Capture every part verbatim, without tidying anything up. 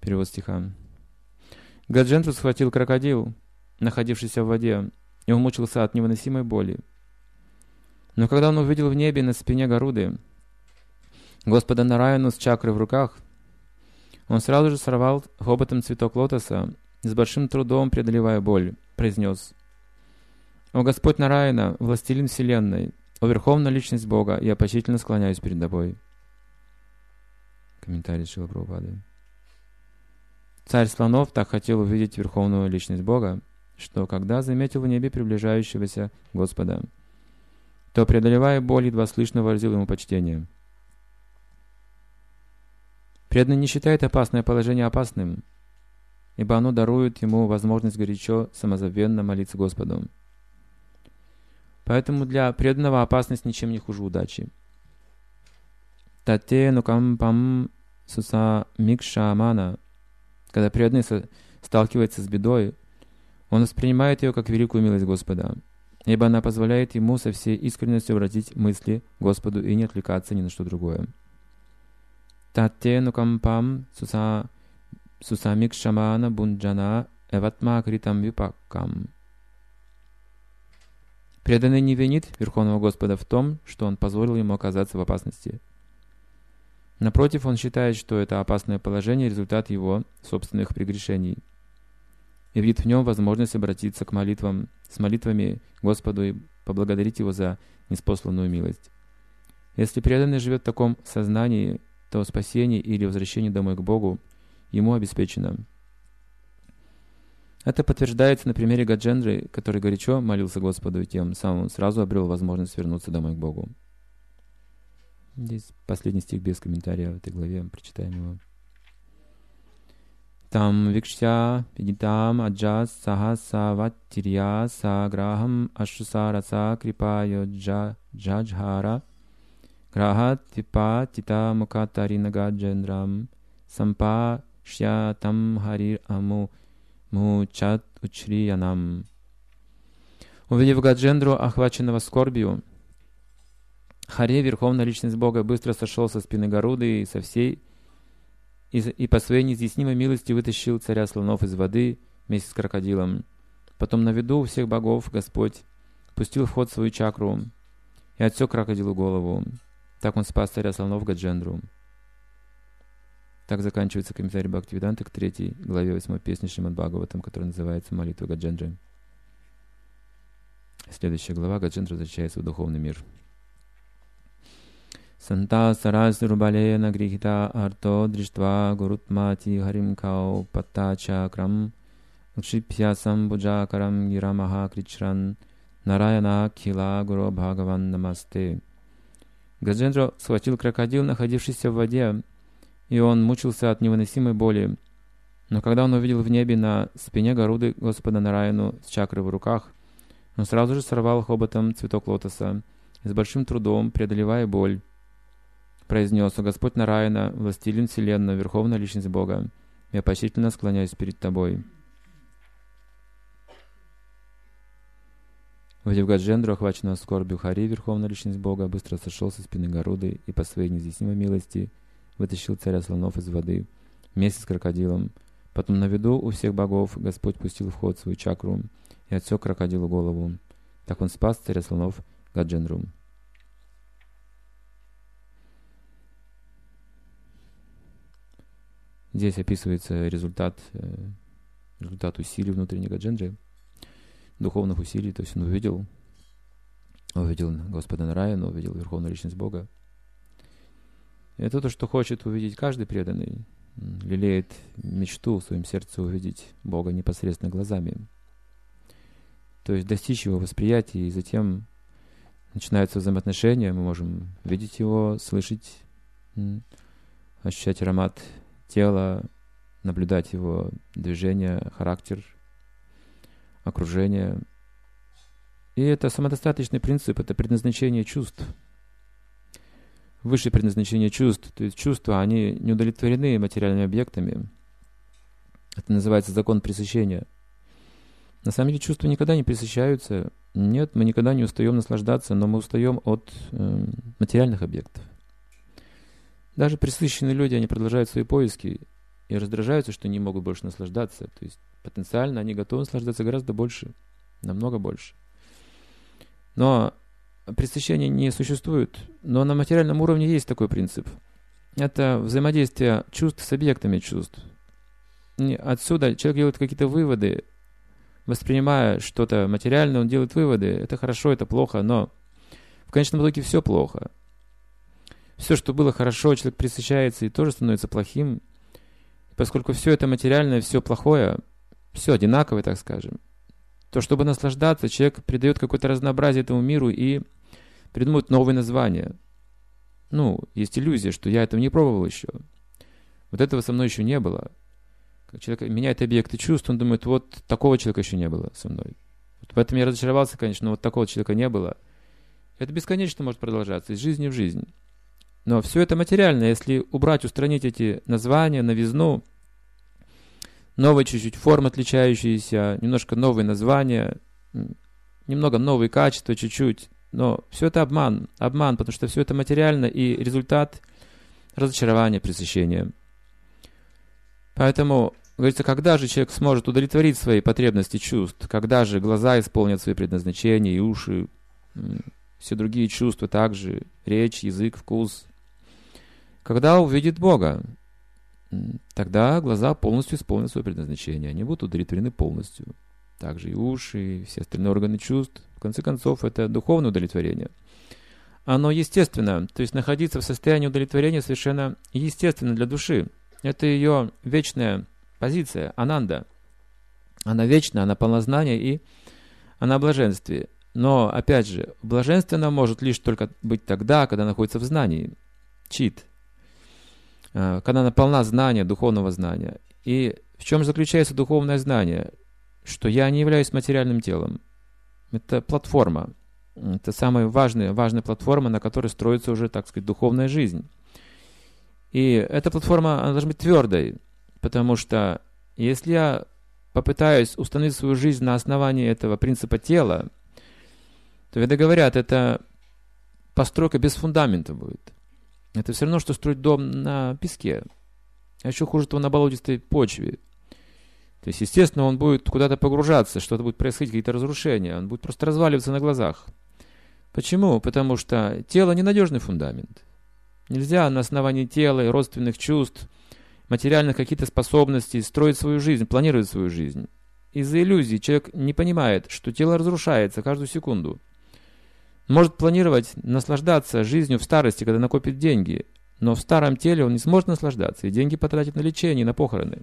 Перевод стиха. Гаджендру схватил крокодил, находившийся в воде, и он мучился от невыносимой боли. Но когда он увидел в небе на спине Гаруды Господа Нараяну с чакрой в руках, он сразу же сорвал хоботом цветок лотоса и с большим трудом, преодолевая боль, произнес: «О Господь Нараяна, властелин вселенной, о Верховная Личность Бога, я почтительно склоняюсь перед Тобой». Комментарий Шрилы Прабхупады. Царь слонов так хотел увидеть Верховную Личность Бога, что, когда заметил в небе приближающегося Господа, то, преодолевая боль, едва слышно выразил ему почтение. Преданный не считает опасное положение опасным, ибо оно дарует ему возможность горячо, самозабвенно молиться Господу. Поэтому для преданного опасность ничем не хуже удачи. Тате нукампам суса микшамана. Когда преданный сталкивается с бедой, он воспринимает ее как великую милость Господа, ибо она позволяет ему со всей искренностью обратить мысли Господу и не отвлекаться ни на что другое. Тате нукампам суса сусамикшамана бунджана эватма критам випаккам. Преданный не винит Верховного Господа в том, что он позволил ему оказаться в опасности. Напротив, он считает, что это опасное положение — результат его собственных прегрешений, и видит в нем возможность обратиться к молитвам, с молитвами Господу и поблагодарить Его за ниспосланную милость. Если преданный живет в таком сознании, то спасение или возвращение домой к Богу ему обеспечено. Это подтверждается на примере Гаджендры, который горячо молился Господу, и тем самым сразу обрел возможность вернуться домой к Богу. Здесь последний стих без комментария в этой главе, прочитаем его. Там викшя пидитам аджас сахасаватирья саграхам ашусараса крипайо джаджхара грахат типа тита мукатарина гаджендрам сампашьятам харир аму мучат учриянам. Увидев Гаджендру, охваченного скорбью, Хари, Верховная Личность Бога, быстро сошел со спины Гаруды и со всей и, и по своей неизъяснимой милости вытащил царя слонов из воды вместе с крокодилом. Потом на виду у всех богов Господь пустил в ход свою чакру и отсек крокодилу голову. Так он спас царя слонов Гаджендру. Так заканчивается комментарий Бхактивиданты к третьей главе восьмой песни Шримад Бхагаватам, которая называется «Молитва Гаджендры». Следующая глава. Гаджендра возвращается в духовный мир. Санта сарасрубалена грихита арто дриштва гурутмати харим кау патта чакрам укшипья самбуджакарам гирамаха кричран нараяна кхила гуру бхагаван намасте. Гаджендра схватил крокодил, находившийся в воде, и он мучился от невыносимой боли. Но когда он увидел в небе на спине Гаруды Господа Нараяну с чакрой в руках, он сразу же сорвал хоботом цветок лотоса и с большим трудом, преодолевая боль, произнес: «О Господь Нараяна, властелин вселенной, Верховная Личность Бога, я почтительно склоняюсь перед Тобой». Увидев Гаджендру, охваченного скорбью, Хари, Верховная Личность Бога, быстро сошел со спины Гаруды и по своей неизъяснимой милости вытащил царя слонов из воды вместе с крокодилом. Потом на виду у всех богов Господь пустил в ход свою чакру и отсек крокодилу голову. Так он спас царя слонов Гаджендру. Здесь описывается результат, результат усилий внутренней Гаджендры, духовных усилий. То есть он увидел, увидел Господа Нараяна, увидел Верховную Личность Бога. И это то, что хочет увидеть каждый преданный. Лелеет мечту в своем сердце увидеть Бога непосредственно глазами. То есть достичь Его восприятия, и затем начинаются взаимоотношения. Мы можем видеть Его, слышать, ощущать аромат тела, наблюдать Его движение, характер, окружение. И это самодостаточный принцип, это предназначение чувств. Высшее предназначение чувств. То есть чувства, они не удовлетворены материальными объектами. Это называется закон пресыщения. На самом деле чувства никогда не пресыщаются. Нет, мы никогда не устаем наслаждаться, но мы устаем от э, материальных объектов. Даже пресыщенные люди, они продолжают свои поиски, и и раздражаются, что не могут больше наслаждаться. То есть потенциально они готовы наслаждаться гораздо больше, намного больше. Но пресыщения не существует. Но на материальном уровне есть такой принцип. Это взаимодействие чувств с объектами чувств. И отсюда человек делает какие-то выводы, воспринимая что-то материальное, он делает выводы. Это хорошо, это плохо, но в конечном итоге все плохо. Все, что было хорошо, человек пресыщается и тоже становится плохим. Поскольку все это материальное, все плохое, все одинаковое, так скажем, то чтобы наслаждаться, человек придает какое-то разнообразие этому миру и придумывает новые названия. Ну, есть иллюзия, что я этого не пробовал еще. Вот этого со мной еще не было. Как человек меняет объекты чувств, он думает, вот такого человека еще не было со мной. Вот поэтому я разочаровался, конечно, но вот такого человека не было. Это бесконечно может продолжаться, из жизни в жизнь. Но все это материально. Если убрать, устранить эти названия, новизну, новые чуть-чуть формы отличающиеся, немножко новые названия, немного новые качества чуть-чуть, но все это обман, обман, потому что все это материально и результат разочарования, пресыщения. Поэтому, говорится, когда же человек сможет удовлетворить свои потребности чувств, когда же глаза исполнят свои предназначения, и уши, все другие чувства также, речь, язык, вкус. Когда увидит Бога, тогда глаза полностью исполнят свое предназначение, они будут удовлетворены полностью. Также и уши, и все остальные органы чувств. В конце концов, это духовное удовлетворение. Оно естественно, то есть находиться в состоянии удовлетворения совершенно естественно для души. Это ее вечная позиция, ананда. Она вечна, она полна знания и она в блаженстве. Но, опять же, в блаженстве она может лишь только быть тогда, когда находится в знании. Чит. Когда она полна знания, духовного знания. И в чем заключается духовное знание? Что я не являюсь материальным телом. Это платформа. Это самая важная, важная платформа, на которой строится уже, так сказать, духовная жизнь. И эта платформа, она должна быть твердой, потому что если я попытаюсь установить свою жизнь на основании этого принципа тела, то, веды говорят, это постройка без фундамента будет. Это все равно, что строить дом на песке. А еще хуже того, на болотистой почве. То есть, естественно, он будет куда-то погружаться, что-то будет происходить, какие-то разрушения. Он будет просто разваливаться на глазах. Почему? Потому что тело — ненадежный фундамент. Нельзя на основании тела и родственных чувств, материальных каких-то способностей строить свою жизнь, планировать свою жизнь. Из-за иллюзий человек не понимает, что тело разрушается каждую секунду. Может планировать наслаждаться жизнью в старости, когда накопит деньги, но в старом теле он не сможет наслаждаться, и деньги потратит на лечение, на похороны.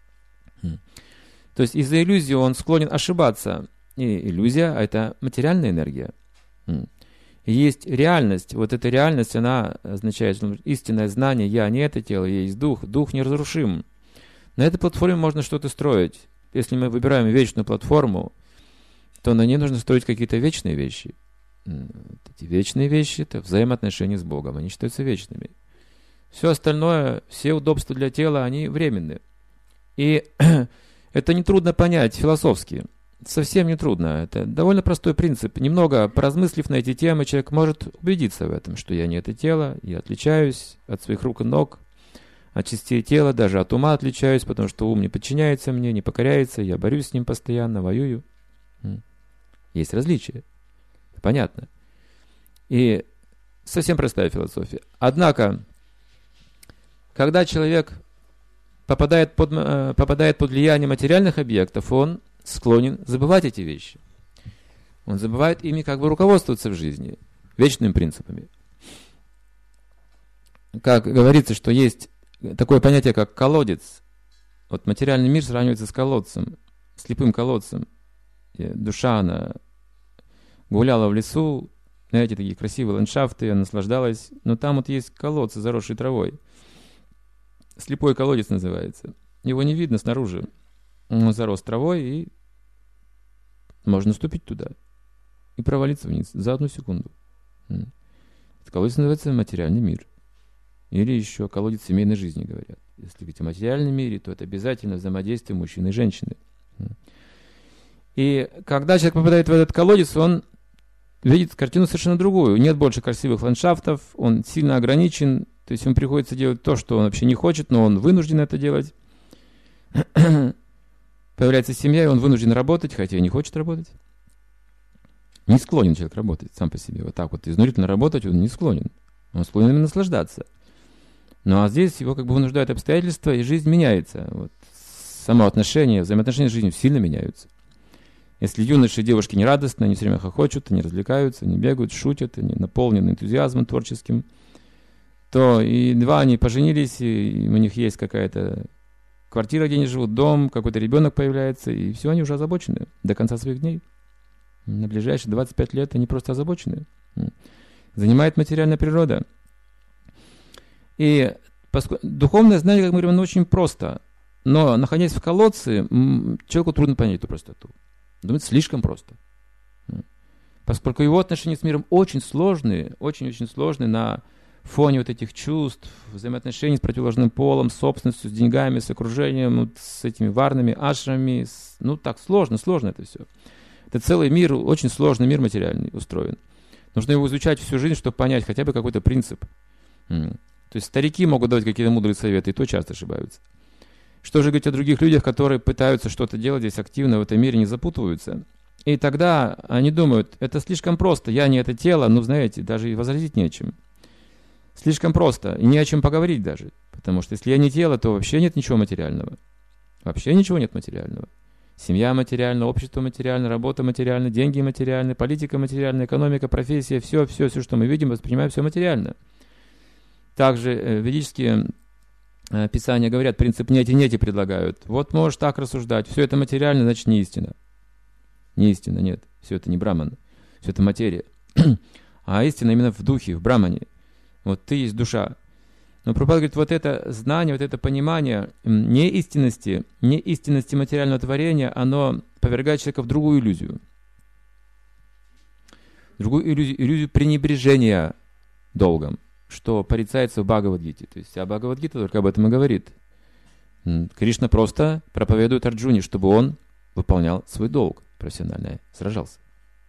То есть из-за иллюзии он склонен ошибаться. И иллюзия — это материальная энергия. И есть реальность. Вот эта реальность, она означает, что истинное знание «я» не это тело, есть дух. Дух неразрушим. На этой платформе можно что-то строить. Если мы выбираем вечную платформу, то на ней нужно строить какие-то вечные вещи. Эти вечные вещи — это взаимоотношения с Богом. Они считаются вечными. Все остальное, все удобства для тела, они временны. И это нетрудно понять философски. Совсем нетрудно. Это довольно простой принцип. Немного поразмыслив на эти темы, человек может убедиться в этом, что я не это тело, я отличаюсь от своих рук и ног, от частей тела, даже от ума отличаюсь, потому что ум не подчиняется мне, не покоряется, я борюсь с ним постоянно, воюю. Есть различия. Понятно. И совсем простая философия. Однако, когда человек попадает под, попадает под влияние материальных объектов, он склонен забывать эти вещи. Он забывает ими как бы руководствоваться в жизни, вечными принципами. Как говорится, что есть такое понятие, как колодец. Вот материальный мир сравнивается с колодцем, слепым колодцем. И душа, она гуляла в лесу, знаете, такие красивые ландшафты, она наслаждалась, но там вот есть колодцы, заросшие травой. Слепой колодец называется. Его не видно снаружи. Он зарос травой, и можно ступить туда и провалиться вниз за одну секунду. Этот колодец называется материальный мир. Или еще колодец семейной жизни, говорят. Если говорить о материальном мире, то это обязательно взаимодействие мужчины и женщины. И когда человек попадает в этот колодец, он видит картину совершенно другую. Нет больше красивых ландшафтов, он сильно ограничен, то есть ему приходится делать то, что он вообще не хочет, но он вынужден это делать. Появляется семья, и он вынужден работать, хотя и не хочет работать. Не склонен человек работать сам по себе. Вот так вот изнурительно работать он не склонен. Он склонен именно наслаждаться. Ну а здесь его как бы вынуждают обстоятельства, и жизнь меняется. Вот. Само отношение, взаимоотношения с жизнью сильно меняются. Если юноши и девушки не радостны, они все время хохочут, они развлекаются, они бегают, шутят, они наполнены энтузиазмом творческим, то и два они поженились, и у них есть какая-то квартира, где они живут, дом, какой-то ребенок появляется, и все, они уже озабочены до конца своих дней. На ближайшие двадцать пять лет они просто озабочены. Занимает материальная природа. И поскольку духовное знание, как мы говорим, оно очень просто. Но, находясь в колодце, человеку трудно понять эту простоту. Думает, слишком просто. Поскольку его отношения с миром очень сложные, очень-очень сложные на фоне вот этих чувств, взаимоотношений с противоположным полом, с собственностью, с деньгами, с окружением, вот с этими варнами, ашрамами. С... Ну, так сложно, сложно это все. Это целый мир, очень сложный мир материальный устроен. Нужно его изучать всю жизнь, чтобы понять хотя бы какой-то принцип. То есть старики могут давать какие-то мудрые советы, и то часто ошибаются. Что же говорить о других людях, которые пытаются что-то делать здесь активно, в этом мире не запутываются? И тогда они думают, это слишком просто, я не это тело, ну, знаете, даже и возразить не о чем. Слишком просто, и не о чем поговорить даже. Потому что если я не тело, то вообще нет ничего материального. Вообще ничего нет материального. Семья материальна, общество материально, работа материальна, деньги материальны, политика материальна, экономика, профессия, все, все, все, что мы видим, воспринимаем, все материально. Также э, ведические э, писания говорят, принцип нети-нети предлагают. Вот можешь так рассуждать, все это материально, значит не истина. Не истина, нет. Все это не браман, все это материя. А истина именно в духе, в брамане. Вот ты есть душа. Но Прабхупада говорит, вот это знание, вот это понимание не истинности, не истинности материального творения, оно повергает человека в другую иллюзию. Другую иллюзию, иллюзию пренебрежения долгом, что порицается в Бхагавад-гите. То есть вся Бхагавад-гита только об этом и говорит. Кришна просто проповедует Арджуне, чтобы он выполнял свой долг профессионально, сражался.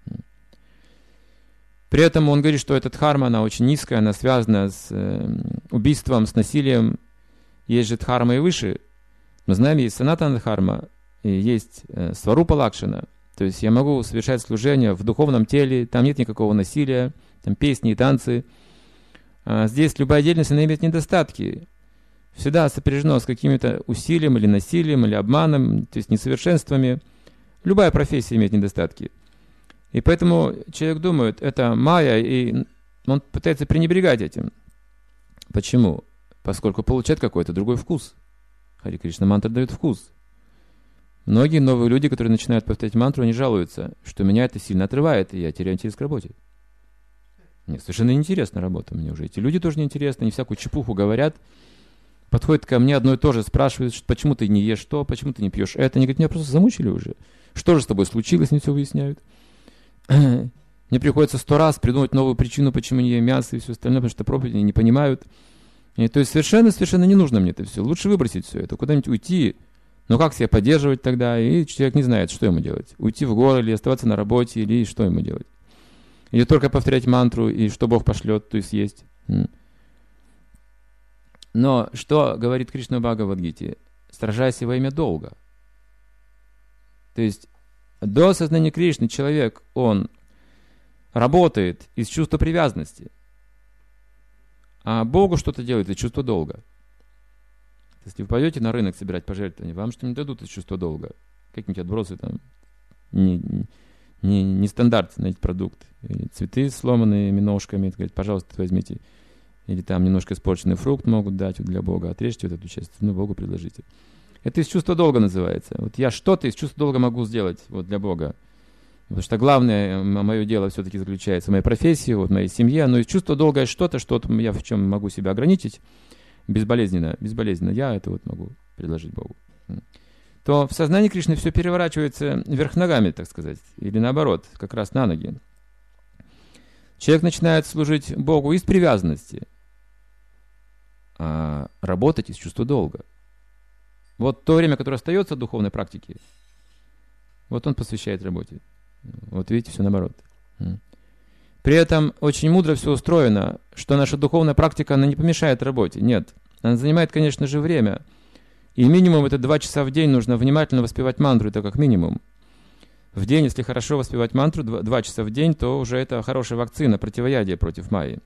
При этом он говорит, что эта дхарма, она очень низкая, она связана с э, убийством, с насилием. Есть же дхарма и выше. Мы знаем, есть санатана дхарма, и есть э, сварупа лакшана. То есть я могу совершать служение в духовном теле, там нет никакого насилия, там песни и танцы. А здесь любая деятельность, она имеет недостатки. Всегда сопряжено с каким-то усилием или насилием, или обманом, то есть несовершенствами. Любая профессия имеет недостатки. И поэтому человек думает, это майя, и он пытается пренебрегать этим. Почему? Поскольку получает какой-то другой вкус. Хари Кришна мантра дает вкус. Многие новые люди, которые начинают повторять мантру, они жалуются, что меня это сильно отрывает, и я теряю интерес к работе. Мне совершенно неинтересна работа. Мне уже эти люди тоже неинтересны, они всякую чепуху говорят. Подходят ко мне одно и то же, спрашивают, почему ты не ешь то, почему ты не пьешь это. Они говорят, меня просто замучили уже. Что же с тобой случилось, они все выясняют. Мне приходится сто раз придумать новую причину, почему не ем мясо и все остальное, потому что проповеди не понимают. И, то есть совершенно-совершенно не нужно мне это все. Лучше выбросить все это, куда-нибудь уйти. Но как себя поддерживать тогда? И человек не знает, что ему делать. Уйти в горы, или оставаться на работе, или что ему делать. Или только повторять мантру, и что Бог пошлет, то есть есть. Но что говорит Кришна в Бхагавад-гите? Сражайся во имя долга. То есть до осознания Кришны человек, он работает из чувства привязанности, а Богу что-то делает из чувства долга. Если вы пойдете на рынок собирать пожертвования, вам что-нибудь дадут из чувства долга. Какие-нибудь отбросы там, не, не, не стандартный, знаете, продукт. Или цветы сломанными ножками, говорит, пожалуйста, возьмите. Или там немножко испорченный фрукт могут дать вот для Бога. Отрежьте вот эту часть, ну, Богу предложите. Это из чувства долга называется. Вот я что-то из чувства долга могу сделать вот для Бога. Потому что главное мое дело все-таки заключается в моей профессии, вот в моей семье. Но из чувства долга есть что-то, что я в чем могу себя ограничить безболезненно. Безболезненно я это вот могу предложить Богу. То в сознании Кришны все переворачивается вверх ногами, так сказать. Или наоборот, как раз на ноги. Человек начинает служить Богу из привязанности, а работать из чувства долга. Вот то время, которое остается от духовной практики, вот он посвящает работе. Вот видите, все наоборот. При этом очень мудро все устроено, что наша духовная практика, она не помешает работе. Нет, она занимает, конечно же, время. И минимум это два часа в день нужно внимательно воспевать мантру, это как минимум. В день, если хорошо воспевать мантру, два часа в день, то уже это хорошая вакцина, противоядие против майи.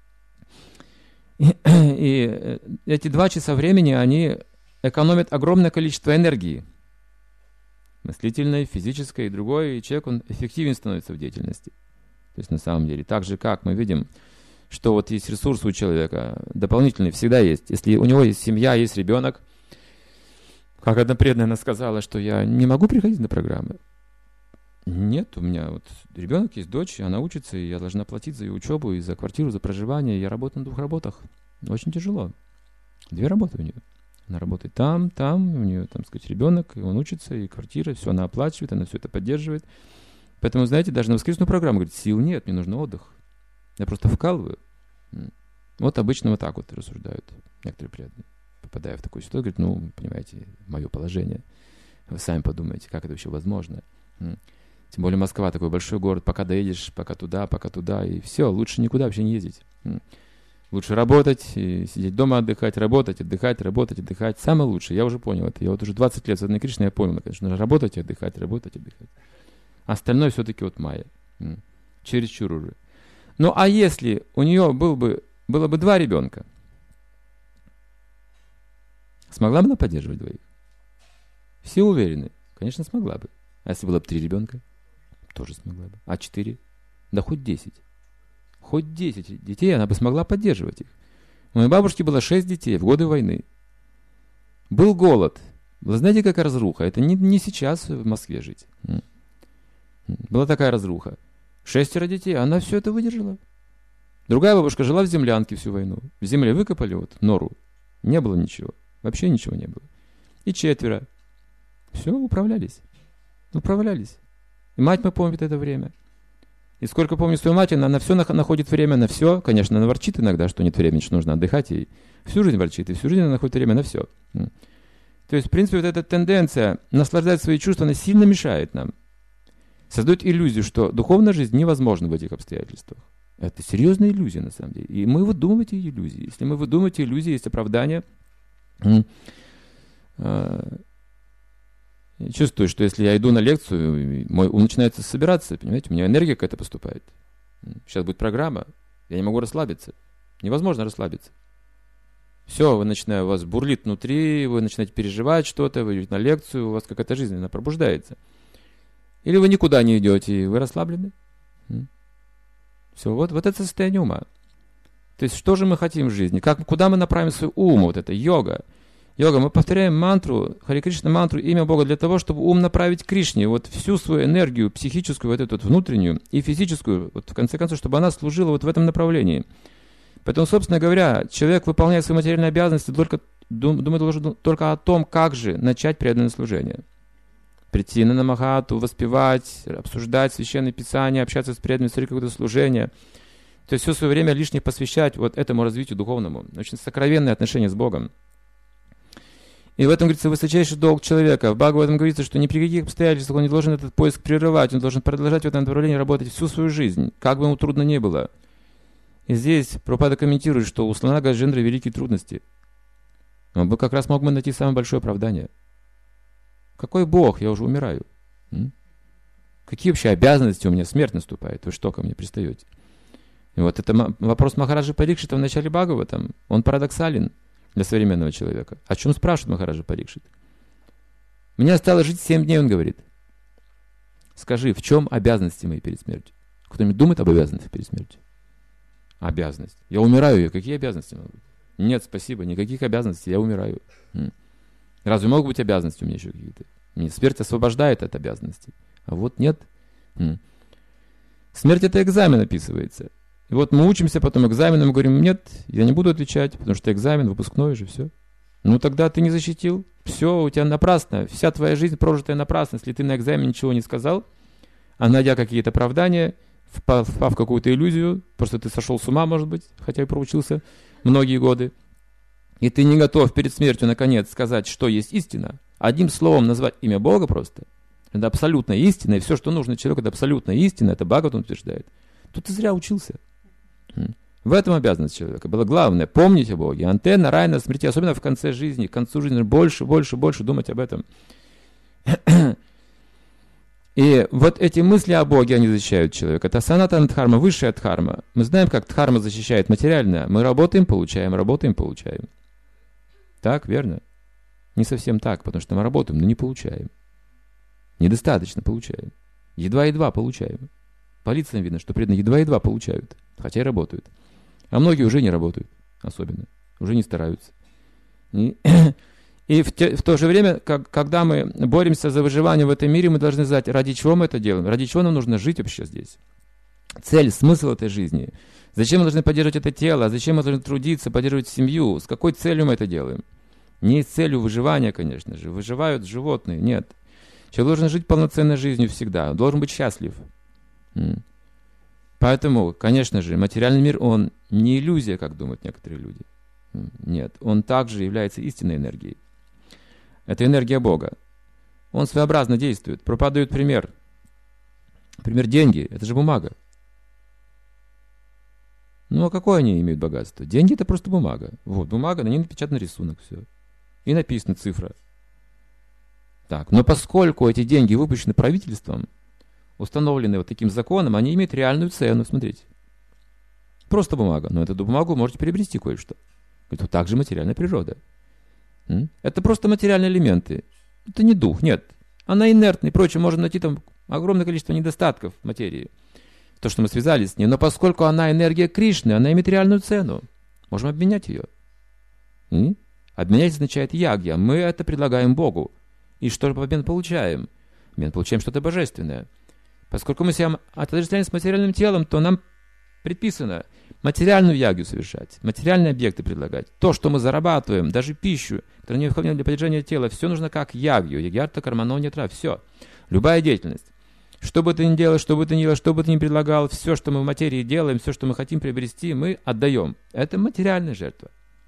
И, и эти два часа времени, они экономят огромное количество энергии. Мыслительной, физической и другой. И человек, он эффективнее становится в деятельности. То есть на самом деле, так же, как мы видим, что вот есть ресурс у человека, дополнительный всегда есть. Если у него есть семья, есть ребенок, как одна преданная она сказала, что я не могу приходить на программы. Нет, у меня вот ребенок есть, дочь, она учится, и я должна платить за ее учебу, и за квартиру, за проживание. Я работаю на двух работах. Очень тяжело. Две работы у нее. Она работает там, там, у нее, там, сказать, ребенок, и он учится, и квартира, все она оплачивает, она все это поддерживает. Поэтому, знаете, даже на воскресную программу говорит, сил нет, мне нужен отдых. Я просто вкалываю. Вот обычно вот так вот рассуждают некоторые преданные. Попадая в такую ситуацию, говорят, ну, понимаете, мое положение. Вы сами подумайте, как это вообще возможно. Тем более Москва такой большой город, пока доедешь, пока туда, пока туда, и все, лучше никуда вообще не ездить. Лучше работать, и сидеть дома отдыхать, работать, отдыхать, работать, отдыхать. Самое лучшее, я уже понял это. Я вот уже двадцать лет с одной Кришной, я понял, конечно, нужно работать, отдыхать, работать, отдыхать. Остальное все-таки вот майя. Чересчур уже. Ну, а если у нее был бы, было бы два ребенка, смогла бы она поддерживать двоих? Все уверены? Конечно, смогла бы. А если было бы три ребенка? Тоже смогла бы. А четыре? Да хоть десять. Хоть десять детей она бы смогла поддерживать их. У моей бабушки было шесть детей в годы войны. Был голод. Вы знаете, какая разруха? Это не, не сейчас в Москве жить. Была такая разруха. Шестеро детей, она все это выдержала. Другая бабушка жила в землянке всю войну. В земле выкопали вот нору. Не было ничего. Вообще ничего не было. И четверо. Все, управлялись. Управлялись. И мать, мы помним это время. И сколько помню свою мать, она на все находит время, на все. Конечно, она ворчит иногда, что нет времени, что нужно отдыхать. И всю жизнь ворчит, и всю жизнь она находит время на все. То есть, в принципе, вот эта тенденция наслаждать свои чувства, она сильно мешает нам. Создает иллюзию, что духовная жизнь невозможна в этих обстоятельствах. Это серьезная иллюзия, на самом деле. И мы выдумываем эти иллюзии. Если мы выдумываем эти иллюзии, есть оправдание. Чувствую, что если я иду на лекцию, мой ум начинает собираться, понимаете, у меня энергия какая-то поступает. Сейчас будет программа, я не могу расслабиться. Невозможно расслабиться. Все, вы начинаете, у вас бурлит внутри, вы начинаете переживать что-то, вы идете на лекцию, у вас какая-то жизнь, она пробуждается. Или вы никуда не идете, вы расслаблены. Все, вот, вот это состояние ума. То есть, что же мы хотим в жизни? Как, куда мы направим свой ум? Вот это йога. Йога, мы повторяем мантру, Харе Кришна мантру, имя Бога для того, чтобы ум направить к Кришне, вот всю свою энергию психическую, вот эту вот внутреннюю и физическую, вот в конце концов, чтобы она служила вот в этом направлении. Поэтому, собственно говоря, человек, выполняя свои материальные обязанности, только, думает должен только о том, как же начать преданное служение. Прийти на намахату, воспевать, обсуждать священное писание, общаться с преданными, смотреть какое-то служение. То есть все свое время лишнее посвящать вот этому развитию духовному. Очень сокровенное отношение с Богом. И в этом говорится высочайший долг человека. В Бхагаватам говорится, что ни при каких обстоятельствах он не должен этот поиск прерывать, он должен продолжать в этом направлении работать всю свою жизнь, как бы ему трудно ни было. И здесь Прабхупада комментирует, что у слона Гаджендры великие трудности. Он бы как раз мог бы найти самое большое оправдание. Какой Бог? Я уже умираю. М? Какие вообще обязанности у меня? Смерть наступает. Вы что ко мне пристаете? И вот это вопрос Махараджи Парикшита в начале Бхагаватам. Он парадоксален для современного человека. О чем спрашивает Махараджа Парикшит? Мне осталось жить семь дней, он говорит. Скажи, в чем обязанности мои перед смертью? Кто-нибудь думает об обязанностях перед смертью? Обязанность. Я умираю, какие обязанности могут быть? Нет, спасибо, никаких обязанностей, я умираю. Разве могут быть обязанности у меня еще какие-то? Мне смерть освобождает от обязанностей. А вот нет. Смерть — это экзамен, описывается. И вот мы учимся потом экзаменам и говорим, нет, я не буду отвечать, потому что экзамен, выпускной же, все. Ну тогда ты не защитил, все, у тебя напрасно, вся твоя жизнь прожитая напрасно, если ты на экзамене ничего не сказал, а найдя какие-то оправдания, впав, впав в какую-то иллюзию, просто ты сошел с ума, может быть, хотя и проучился многие годы, и ты не готов перед смертью, наконец, сказать, что есть истина, одним словом назвать имя Бога просто, это абсолютная истина, и все, что нужно человеку, это абсолютная истина, это Бхагаватам утверждает, то ты зря учился. В этом обязанность человека была главное — помнить о Боге. Антенна рая на смерти, особенно в конце жизни, к концу жизни, больше, больше, больше думать об этом. И вот эти мысли о Боге, они защищают человека. Это санатана дхарма, высшая дхарма. Мы знаем, как дхарма защищает материальное. Мы работаем, получаем, работаем, получаем. Так, верно? Не совсем так, потому что мы работаем, но не получаем. Недостаточно получаем. Едва-едва получаем. По лицам видно, что преданные едва-едва получают, хотя и работают. А многие уже не работают, особенно. Уже не стараются. И, и в, те, в то же время, как, когда мы боремся за выживание в этом мире, мы должны знать, ради чего мы это делаем, ради чего нам нужно жить вообще здесь. Цель, смысл этой жизни. Зачем мы должны поддерживать это тело, зачем мы должны трудиться, поддерживать семью, с какой целью мы это делаем. Не с целью выживания, конечно же. Выживают животные, нет. Человек должен жить полноценной жизнью всегда, должен быть счастлив. Поэтому, конечно же, материальный мир, он не иллюзия, как думают некоторые люди. Нет, он также является истинной энергией. Это энергия Бога. Он своеобразно действует. Прабхупада дает пример. Пример деньги. Это же бумага. Ну, а какое они имеют богатство? Деньги — это просто бумага. Вот, бумага, на ней напечатан рисунок, все. И написана цифра. Так, но поскольку эти деньги выпущены правительством, установленные вот таким законом, они имеют реальную цену, смотрите. Просто бумага, но эту бумагу можете приобрести кое-что. Это также материальная природа. Это просто материальные элементы. Это не дух, нет. Она инертна, и прочее, можно найти там огромное количество недостатков в материи. То, что мы связались с ней. Но поскольку она энергия Кришны, она имеет реальную цену. Можем обменять ее. И? Обменять означает ягья. Мы это предлагаем Богу. И что в обмен получаем? В обмен получаем что-то божественное. Поскольку мы себя отождествляем с материальным телом, то нам предписано материальную ягью совершать, материальные объекты предлагать. То, что мы зарабатываем, даже пищу, которая необходима для поддержания тела, все нужно как ягью. Ягьярта, кармано, нетра, все. Любая деятельность. Что бы ты ни делал, что бы ты ни делал, что бы ты ни предлагал, все, что мы в материи делаем, все, что мы хотим приобрести, мы отдаем. Это материальная жертва.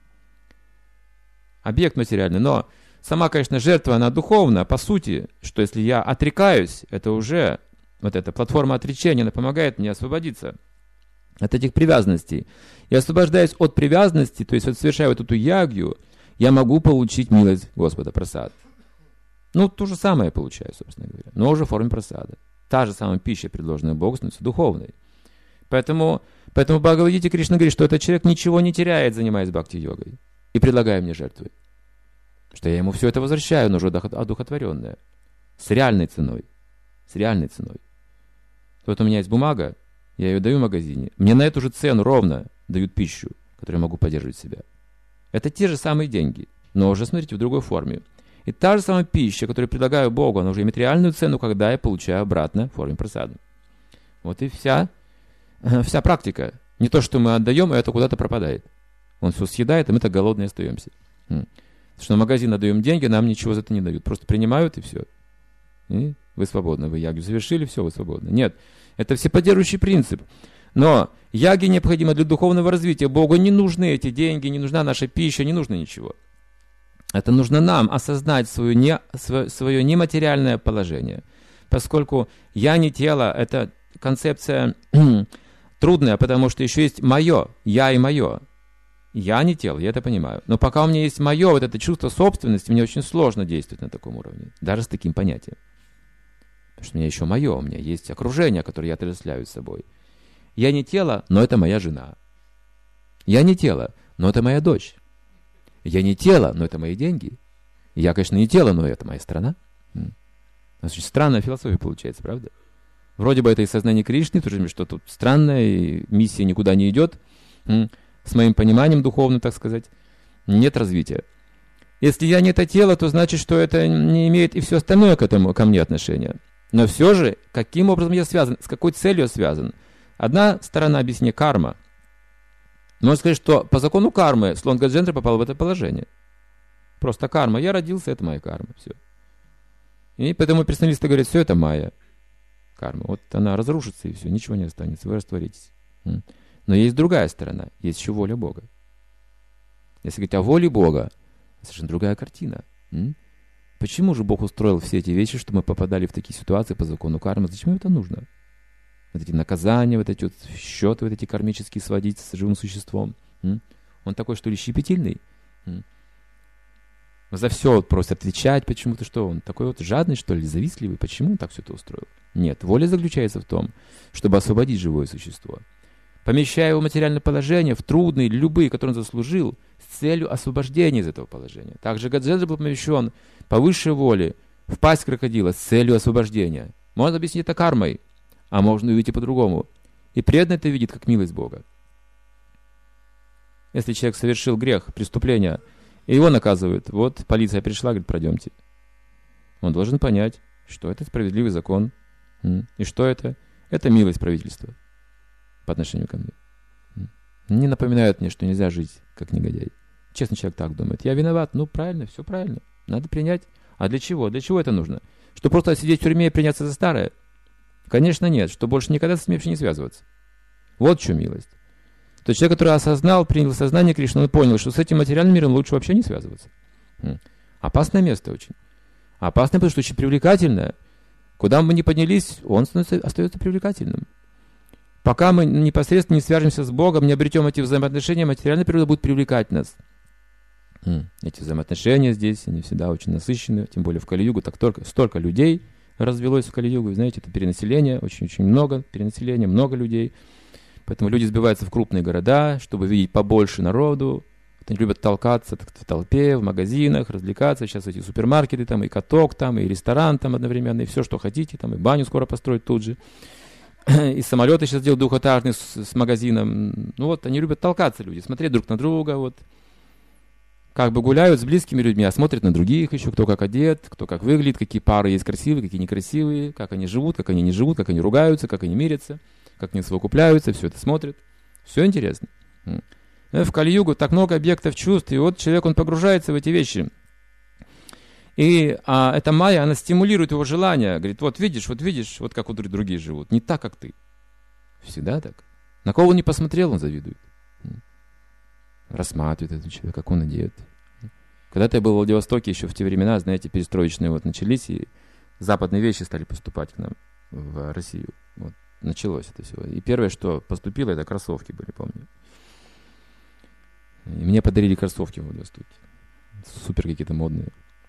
Объект материальный, но сама, конечно, жертва, она духовная, по сути, что если я отрекаюсь, это уже вот эта платформа отречения, она помогает мне освободиться от этих привязанностей. И освобождаясь от привязанности, то есть вот совершая вот эту ягью, я могу получить милость Господа, прасад. Ну, то же самое я получаю, собственно говоря, но уже в форме прасада. Та же самая пища, предложенная Богу, становится духовной. Поэтому, поэтому в Бхагавад-гите Кришна говорит, что этот человек ничего не теряет, занимаясь бхакти-йогой, и предлагая мне жертвы. Что я ему все это возвращаю, но уже одухотворенное. С реальной ценой. С реальной ценой. Вот у меня есть бумага, я ее даю в магазине. Мне на эту же цену ровно дают пищу, которую я могу поддерживать себя. Это те же самые деньги, но уже, смотрите, в другой форме. И та же самая пища, которую я предлагаю Богу, она уже имеет реальную цену, когда я получаю обратно в форме прасада. Вот и вся, вся практика. Не то, что мы отдаем, и это куда-то пропадает. Он все съедает, и мы так голодные остаемся. Потому что в магазин отдаем деньги, нам ничего за это не дают. Просто принимают, и все. И вы свободны. Вы ягью завершили, все, вы свободны. Нет, это всеподдерживающий принцип. Но яге необходимо для духовного развития. Богу не нужны эти деньги, не нужна наша пища, не нужно ничего. Это нужно нам осознать свое, не, свое, свое нематериальное положение. Поскольку я не тело, это концепция трудная, потому что еще есть мое, я и мое. Я не тело, я это понимаю. Но пока у меня есть мое, вот это чувство собственности, мне очень сложно действовать на таком уровне. Даже с таким понятием. Потому что у меня еще мое, у меня есть окружение, которое я отождествляю с собой. Я не тело, но это моя жена. Я не тело, но это моя дочь. Я не тело, но это мои деньги. Я, конечно, не тело, но это моя страна. Очень странная философия получается, правда? Вроде бы это и сознание Кришны, в то же время, что тут странная, и миссия никуда не идет. С моим пониманием духовным, так сказать, нет развития. Если я не это тело, то значит, что это не имеет и все остальное к этому, ко мне отношения. Но все же, каким образом я связан, с какой целью я связан? Одна сторона объяснения — карма. Можно сказать, что по закону кармы слон Гаджендра попал в это положение. Просто карма. Я родился, это моя карма. Все. И поэтому персоналисты говорят, все это моя карма. Вот она разрушится, и все, ничего не останется. Вы растворитесь. Но есть другая сторона. Есть еще воля Бога. Если говорить о воле Бога, совершенно другая картина. Почему же Бог устроил все эти вещи, что мы попадали в такие ситуации по закону кармы? Зачем это нужно? вот эти наказания, вот эти вот счеты, вот эти кармические сводить с живым существом. Он такой, что ли, щепетильный? За все вот просит отвечать почему-то, что он такой вот жадный, что ли, завистливый. Почему он так все это устроил? Нет, воля заключается в том, чтобы освободить живое существо, помещая его в материальное положение, в трудные, любые, которые он заслужил, с целью освобождения из этого положения. Также Гаджеджа был помещен по высшей воле в пасть крокодила с целью освобождения. Можно объяснить это кармой, а можно увидеть и по-другому. И преданный это видит как милость Бога. Если человек совершил грех, преступление, и его наказывают, вот полиция пришла, говорит, пройдемте. Он должен понять, что это справедливый закон. И что это? Это милость правительства по отношению ко мне. Не напоминают мне, что нельзя жить как негодяй. Честный человек так думает. Я виноват. Ну, правильно, все правильно. Надо принять. А для чего? Для чего это нужно? Что просто сидеть в тюрьме и приняться за старое? Конечно, нет. Что больше никогда с ним вообще не связываться. Вот в чем милость. То есть человек, который осознал, принял сознание Кришны, он понял, что с этим материальным миром лучше вообще не связываться. Опасное место очень. Опасное, потому что очень привлекательное. Куда бы мы ни поднялись, он становится, остается привлекательным. Пока мы непосредственно не свяжемся с Богом, не обретем эти взаимоотношения, материальная природа будет привлекать нас. Эти взаимоотношения здесь, они всегда очень насыщены, тем более в Кали-югу, так только, столько людей развелось в Кали-югу, знаете, это перенаселение, очень-очень много перенаселения, много людей. Поэтому люди сбиваются в крупные города, чтобы видеть побольше народу. Они любят толкаться в толпе, в магазинах, развлекаться. Сейчас эти супермаркеты, там и каток, там, и ресторан там одновременно, и все, что хотите, там и баню скоро построить тут же. И самолеты сейчас делают двухэтажные с, с магазином. Ну вот, они любят толкаться, люди, смотреть друг на друга, вот. Как бы гуляют с близкими людьми, а смотрят на других еще, кто как одет, кто как выглядит, какие пары есть красивые, какие некрасивые, как они живут, как они не живут, как они ругаются, как они мирятся, как они совокупляются, все это смотрят. Все интересно. В Кали-югу так много объектов чувств, и вот человек, он погружается в эти вещи. И а, эта майя, она стимулирует его желание. Говорит, вот видишь, вот видишь, вот как вот другие живут. Не так, как ты. Всегда так. На кого он не посмотрел, он завидует. Рассматривает этого человека, как он одет. Когда-то я был в Владивостоке еще в те времена, знаете, перестроечные вот начались, и западные вещи стали поступать к нам в Россию. Вот началось это все. И первое, что поступило, это кроссовки были, помню. И мне подарили кроссовки в Владивостоке. Супер какие-то модные.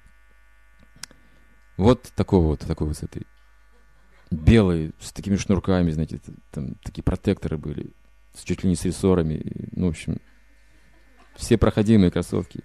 Вот такого вот, такой высоты. Белые, с такими шнурками, знаете, там такие протекторы были, с чуть ли не с рессорами. Ну, в общем, все проходимые кроссовки.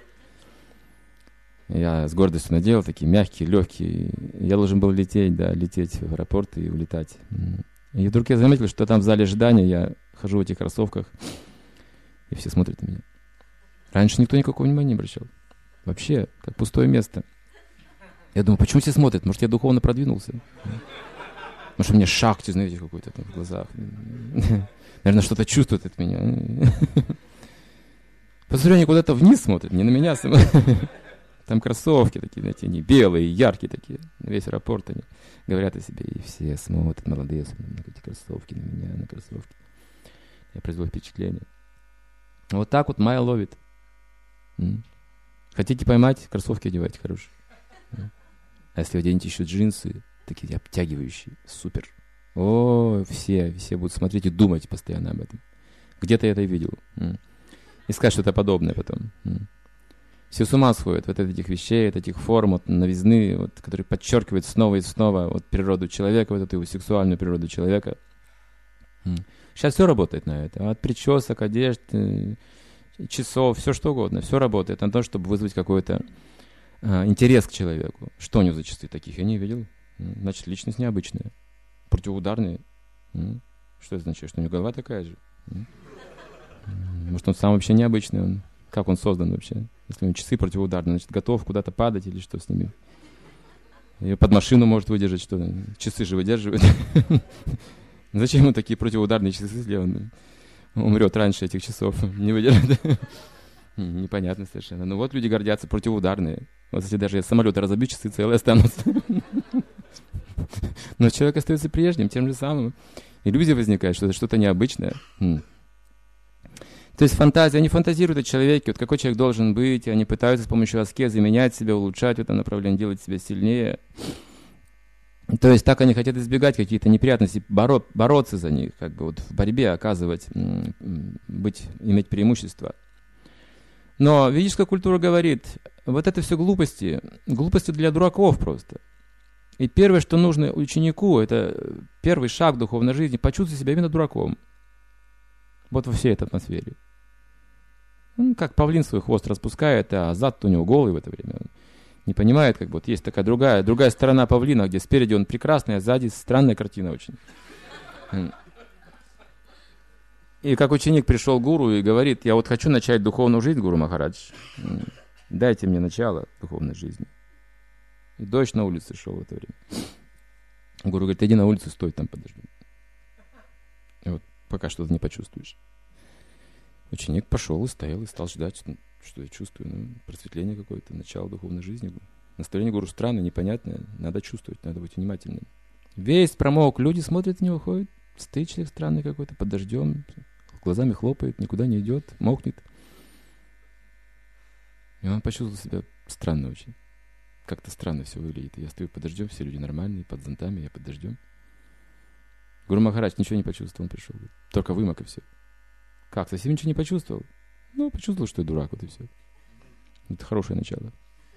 Я с гордостью надел, такие мягкие, легкие. Я должен был лететь, да, лететь в аэропорт и улетать. И вдруг я заметил, что там в зале ожидания я хожу в этих кроссовках, и все смотрят на меня. Раньше никто никакого внимания не обращал. Вообще, как пустое место. Я думаю, почему все смотрят? Может, я духовно продвинулся? Может, у меня шахти, знаете, какой-то там в глазах. Наверное, что-то чувствуют от меня. Посмотрю, они куда-то вниз смотрят, не на меня. Там кроссовки такие, знаете, они белые, яркие такие. Весь аэропорт они говорят о себе. И все смотрят, молодые, на эти кроссовки, на меня, на кроссовки. Я произвел впечатление. Вот так вот майя ловит. Хотите поймать? Кроссовки одевайте хорошие. А если вы оденете еще джинсы, такие обтягивающие, супер. О, все, все будут смотреть и думать постоянно об этом. Где-то я это видел. Искать что-то подобное потом. Все с ума сходят от этих вещей, от этих форм, от новизны, вот, которые подчеркивают снова и снова вот, природу человека, вот эту его сексуальную природу человека. Сейчас все работает на это. От причесок, одежды, часов, все что угодно. Все работает на то, чтобы вызвать какой-то а, интерес к человеку. Что у него за часы таких? Я не видел. Значит, личность необычная. Противоударная. Что это значит? Что у него голова такая же? Может, он сам вообще необычный? Он, как он создан вообще? Если у него часы противоударные, значит, готов куда-то падать или что с ними? И под машину может выдержать, что часы же выдерживают. Зачем ему такие противоударные часы, если он умрет раньше этих часов? Не выдержит. Непонятно совершенно. Ну вот люди гордятся, противоударные. Вот если даже самолеты разобью, часы целые останутся. Но человек остается прежним, тем же самым. Иллюзия возникает, что это что-то необычное. То есть фантазия, они фантазируют о человеке, вот какой человек должен быть, и они пытаются с помощью аскезы менять себя, улучшать в этом направлении, делать себя сильнее. То есть так они хотят избегать какие-то неприятности, боро- бороться за них, как бы вот в борьбе оказывать, быть, иметь преимущество. Но ведическая культура говорит, вот это все глупости, глупости для дураков просто. И первое, что нужно ученику, это первый шаг в духовной жизни, почувствовать себя именно дураком. Вот во всей этой атмосфере. Ну, как павлин свой хвост распускает, а зад у него голый в это время. Он не понимает, как бы вот есть такая другая, другая сторона павлина, где спереди он прекрасный, а сзади странная картина очень. И как ученик пришел к гуру и говорит, я вот хочу начать духовную жизнь, Гуру Махарадж, дайте мне начало духовной жизни. И дождь на улице шел в это время. Гуру говорит, иди на улицу, стой там, подожди. И вот пока что-то не почувствуешь. Ученик пошел и стоял, и стал ждать, что я чувствую, ну, просветление какое-то, начало духовной жизни. Настроение гуру странное, непонятное, надо чувствовать, надо быть внимательным. Весь промок, люди смотрят на него, ходят, стоит человек странный какой-то, под дождем, глазами хлопает, никуда не идет, мокнет. И он почувствовал себя странно очень. Как-то странно все выглядит. Я стою под дождем, все люди нормальные, под зонтами, я под дождем. Гуру Махарадж ничего не почувствовал, он пришел. Только вымок и все. Как, совсем ничего не почувствовал? Ну, почувствовал, что я дурак, вот и все. Это хорошее начало.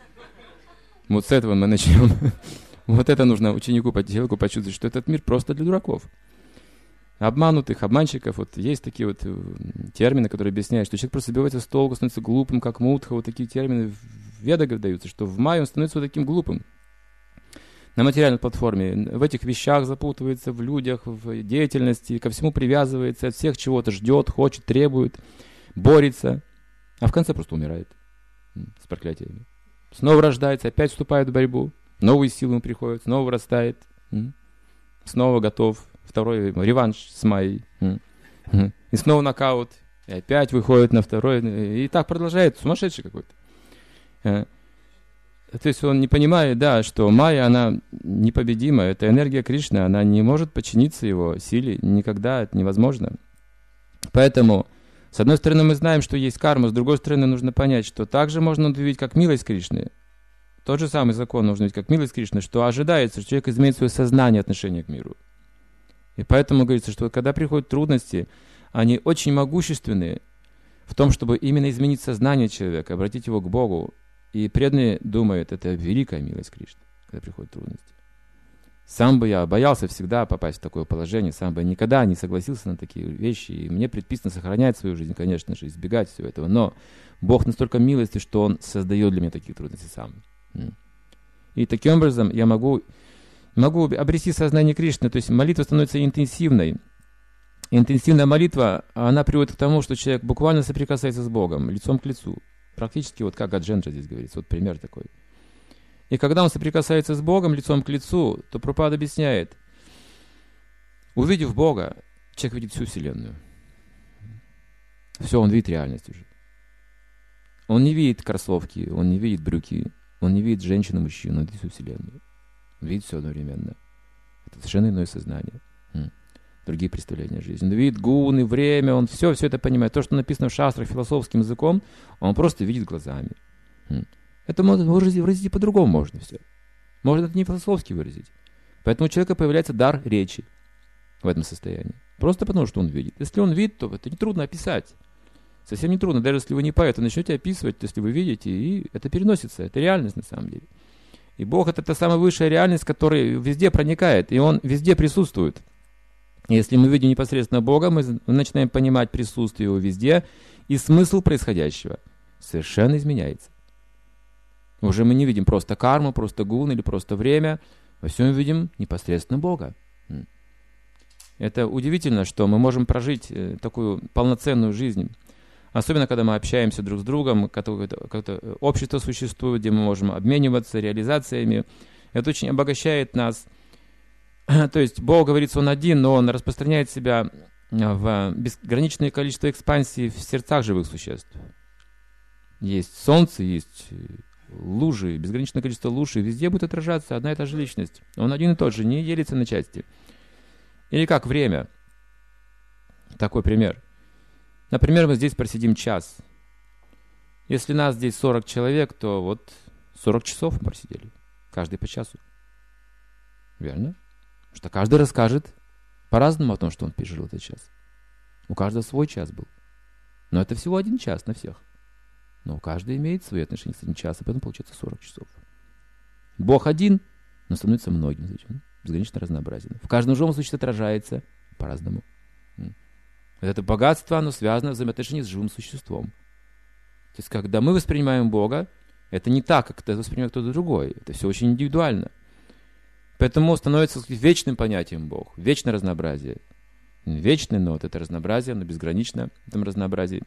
Вот с этого мы начнем. Вот это нужно ученику, человеку почувствовать, что этот мир просто для дураков. Обманутых, обманщиков. Вот есть такие вот термины, которые объясняют, что человек просто сбивается с толку, становится глупым, как мудха. Вот такие термины в ведах даются, что в майе он становится вот таким глупым. На материальной платформе, в этих вещах запутывается, в людях, в деятельности, ко всему привязывается, от всех чего-то ждет, хочет, требует, борется, а в конце просто умирает с проклятиями. Снова рождается, опять вступает в борьбу, новые силы ему приходят, снова вырастает, снова готов, второй реванш с Майей, и снова нокаут, и опять выходит на второй, и так продолжается, сумасшедший какой-то. То есть он не понимает, да, что Майя, она непобедима, это энергия Кришны, она не может подчиниться его силе, никогда это невозможно. Поэтому, с одной стороны, мы знаем, что есть карма, с другой стороны, нужно понять, что также можно увидеть как милость Кришны. Тот же самый закон нужно видеть как милость Кришны, что ожидается, что человек изменит свое сознание, отношение к миру. И поэтому говорится, что когда приходят трудности, они очень могущественные в том, чтобы именно изменить сознание человека, обратить его к Богу. И преданные думают, это великая милость Кришны, когда приходят трудности. Сам бы я боялся всегда попасть в такое положение, сам бы никогда не согласился на такие вещи. И мне предписано сохранять свою жизнь, конечно же, избегать всего этого. Но Бог настолько милостный, что Он создает для меня такие трудности сам. И таким образом я могу, могу обрести сознание Кришны, то есть молитва становится интенсивной. Интенсивная молитва, она приводит к тому, что человек буквально соприкасается с Богом, лицом к лицу. Практически вот как Аджендра здесь говорится, вот пример такой. И когда он соприкасается с Богом лицом к лицу, то Прабхупада объясняет, увидев Бога, человек видит всю Вселенную. Все, он видит реальность уже. Он не видит кроссовки, он не видит брюки, он не видит женщину, мужчину, он видит всю Вселенную. Он видит все одновременно. Это совершенно иное сознание. Другие представления о жизни. Он видит гуны, время, он все, все это понимает. То, что написано в шастрах философским языком, он просто видит глазами. Это можно выразить, выразить и по-другому можно все. Можно это не философски выразить. Поэтому у человека появляется дар речи в этом состоянии. Просто потому, что он видит. Если он видит, то это нетрудно описать. Совсем не трудно. Даже если вы не поэт, вы начнете описывать, если вы видите, и это переносится. Это реальность на самом деле. И Бог — это та самая высшая реальность, которая везде проникает, и Он везде присутствует. Если мы видим непосредственно Бога, мы начинаем понимать присутствие Его везде, и смысл происходящего совершенно изменяется. Уже мы не видим просто карму, просто гун или просто время, во всем видим непосредственно Бога. Это удивительно, что мы можем прожить такую полноценную жизнь, особенно когда мы общаемся друг с другом, какое-то, какое-то общество существует, где мы можем обмениваться реализациями. Это очень обогащает нас. То есть Бог, говорится, Он один, но Он распространяет себя в безграничное количество экспансий в сердцах живых существ. Есть солнце, есть лужи, безграничное количество луж, и везде будет отражаться одна и та же личность. Он один и тот же, не делится на части. Или как время. Такой пример. Например, мы здесь просидим час. Если нас здесь сорок человек, то вот сорок часов мы просидели. Каждый по часу. Верно? Потому что каждый расскажет по-разному о том, что он пережил этот час. У каждого свой час был. Но это всего один час на всех. Но каждый имеет свои отношения с этим часом, поэтому получается сорок часов. Бог один, но становится многим. Безгранично разнообразен. В каждом живом существе отражается по-разному. Это богатство, оно связано в взаимоотношении с живым существом. То есть, когда мы воспринимаем Бога, это не так, как это воспринимает кто-то другой. Это все очень индивидуально. Поэтому становится вечным понятием Бог. Вечное разнообразие. Вечное, но вот это разнообразие, оно безгранично в этом разнообразии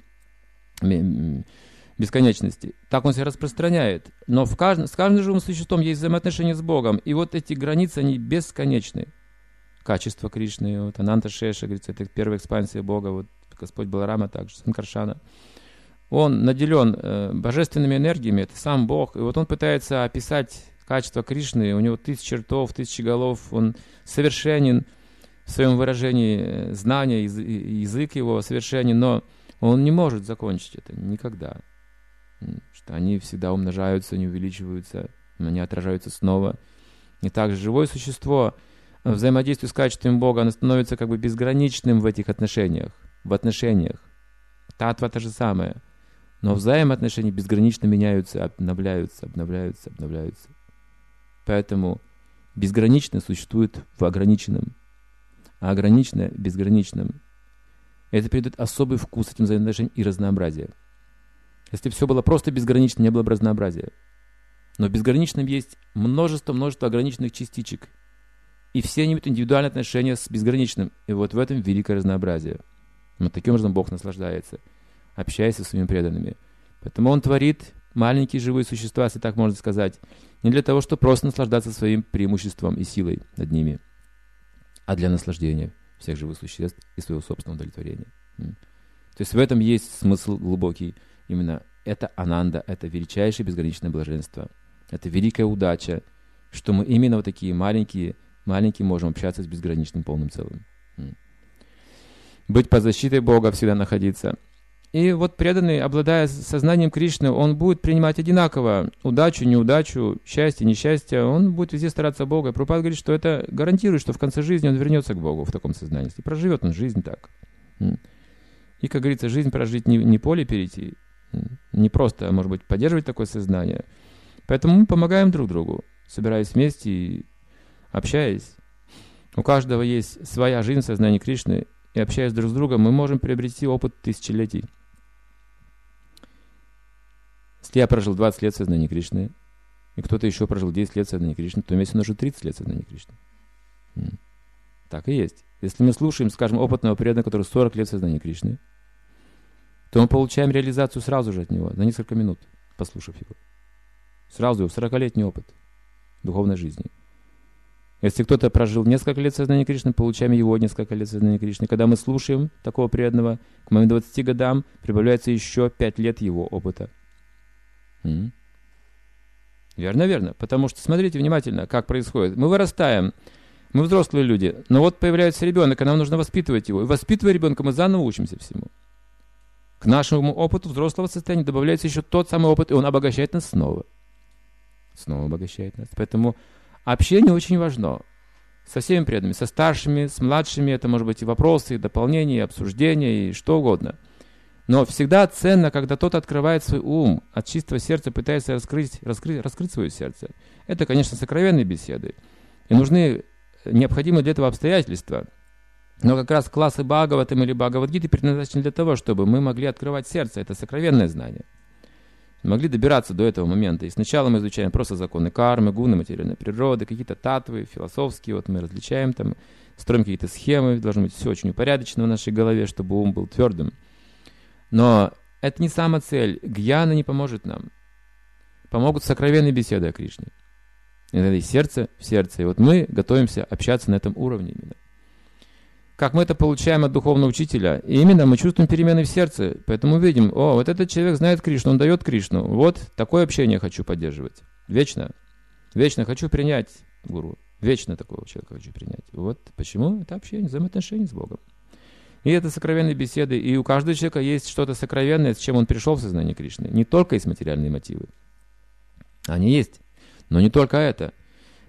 бесконечности. Так он себя распространяет. Но в каждом, с каждым живым существом есть взаимоотношения с Богом. И вот эти границы, они бесконечны. Качество Кришны, вот Ананта Шеша, говорится, это первая экспансия Бога, вот Господь Баларама также, Санкаршана. Он наделен э, божественными энергиями, это сам Бог, и вот он пытается описать качество Кришны, у него тысячи ртов, тысячи голов, он совершенен в своем выражении знания, язык его совершенен, но он не может закончить это никогда. Что они всегда умножаются, не увеличиваются, они отражаются снова. И также живое существо, взаимодействие с качеством Бога, оно становится как бы безграничным в этих отношениях, в отношениях. Татва та же самая. Но взаимоотношения безгранично меняются, обновляются, обновляются, обновляются. Поэтому безграничное существует в ограниченном, а ограниченное в безграничном. Это придает особый вкус этим взаимоотношениям и разнообразие. Если все было просто безгранично, не было бы разнообразия. Но в безграничном есть множество-множество ограниченных частичек. И все они имеют индивидуальные отношения с безграничным. И вот в этом великое разнообразие. Вот таким образом Бог наслаждается, общаясь со своими преданными. Поэтому Он творит маленькие живые существа, если так можно сказать, не для того, чтобы просто наслаждаться своим преимуществом и силой над ними, а для наслаждения всех живых существ и своего собственного удовлетворения. То есть в этом есть смысл глубокий. Именно это ананда, это величайшее безграничное блаженство. Это великая удача, что мы именно вот такие маленькие, маленькие можем общаться с безграничным полным целым. Быть под защитой Бога, всегда находиться. И вот преданный, обладая сознанием Кришны, он будет принимать одинаково удачу, неудачу, счастье, несчастье. Он будет везде стараться Бога. И Прабхупада говорит, что это гарантирует, что в конце жизни он вернется к Богу в таком сознании. И проживет он жизнь так. И, как говорится, жизнь прожить не, не поле перейти, не просто, может быть, поддерживать такое сознание. Поэтому мы помогаем друг другу, собираясь вместе и общаясь. У каждого есть своя жизнь в сознании Кришны. И общаясь друг с другом, мы можем приобрести опыт тысячелетий. Если я прожил двадцать лет в сознании Кришны, и кто-то еще прожил десять лет в сознании Кришны, то вместе он уже тридцать лет в сознании Кришны. Так и есть. Если мы слушаем, скажем, опытного преданного, который сорок лет в сознании Кришны, то мы получаем реализацию сразу же от него, за несколько минут, послушав его. Сразу его, сорокалетний опыт духовной жизни. Если кто-то прожил несколько лет в сознании Кришны, получаем его несколько лет в сознании Кришны. Когда мы слушаем такого преданного, к моим двадцати годам прибавляется еще пять лет его опыта. М-м. Верно, верно. Потому что смотрите внимательно, как происходит. Мы вырастаем, мы взрослые люди, но вот появляется ребенок, и нам нужно воспитывать его. И воспитывая ребенка, мы заново учимся всему. К нашему опыту взрослого состояния добавляется еще тот самый опыт, и он обогащает нас снова. Снова обогащает нас. Поэтому общение очень важно. Со всеми преданными, со старшими, с младшими. Это может быть и вопросы, и дополнения, и обсуждения, и что угодно. Но всегда ценно, когда тот открывает свой ум, от чистого сердца пытается раскрыть, раскрыть, раскрыть свое сердце. Это, конечно, сокровенные беседы. И нужны необходимые для этого обстоятельства. Но как раз классы Бхагаватам или Бхагавадгиты предназначены для того, чтобы мы могли открывать сердце. Это сокровенное знание. Могли добираться до этого момента. И сначала мы изучаем просто законы кармы, гуны материальной природы, какие-то татвы, философские. Вот мы различаем там, строим какие-то схемы. Должно быть все очень упорядочено в нашей голове, чтобы ум был твердым. Но это не сама цель. Гьяна не поможет нам. Помогут сокровенные беседы о Кришне. И надо из сердца в сердце. И вот мы готовимся общаться на этом уровне именно. Как мы это получаем от духовного учителя? И именно мы чувствуем перемены в сердце. Поэтому видим, о, вот этот человек знает Кришну, он дает Кришну. Вот такое общение хочу поддерживать. Вечно. Вечно хочу принять гуру. Вечно такого человека хочу принять. Вот почему это общение, взаимоотношения с Богом. И это сокровенные беседы. И у каждого человека есть что-то сокровенное, с чем он пришел в сознание Кришны. Не только есть материальные мотивы. Они есть. Но не только это.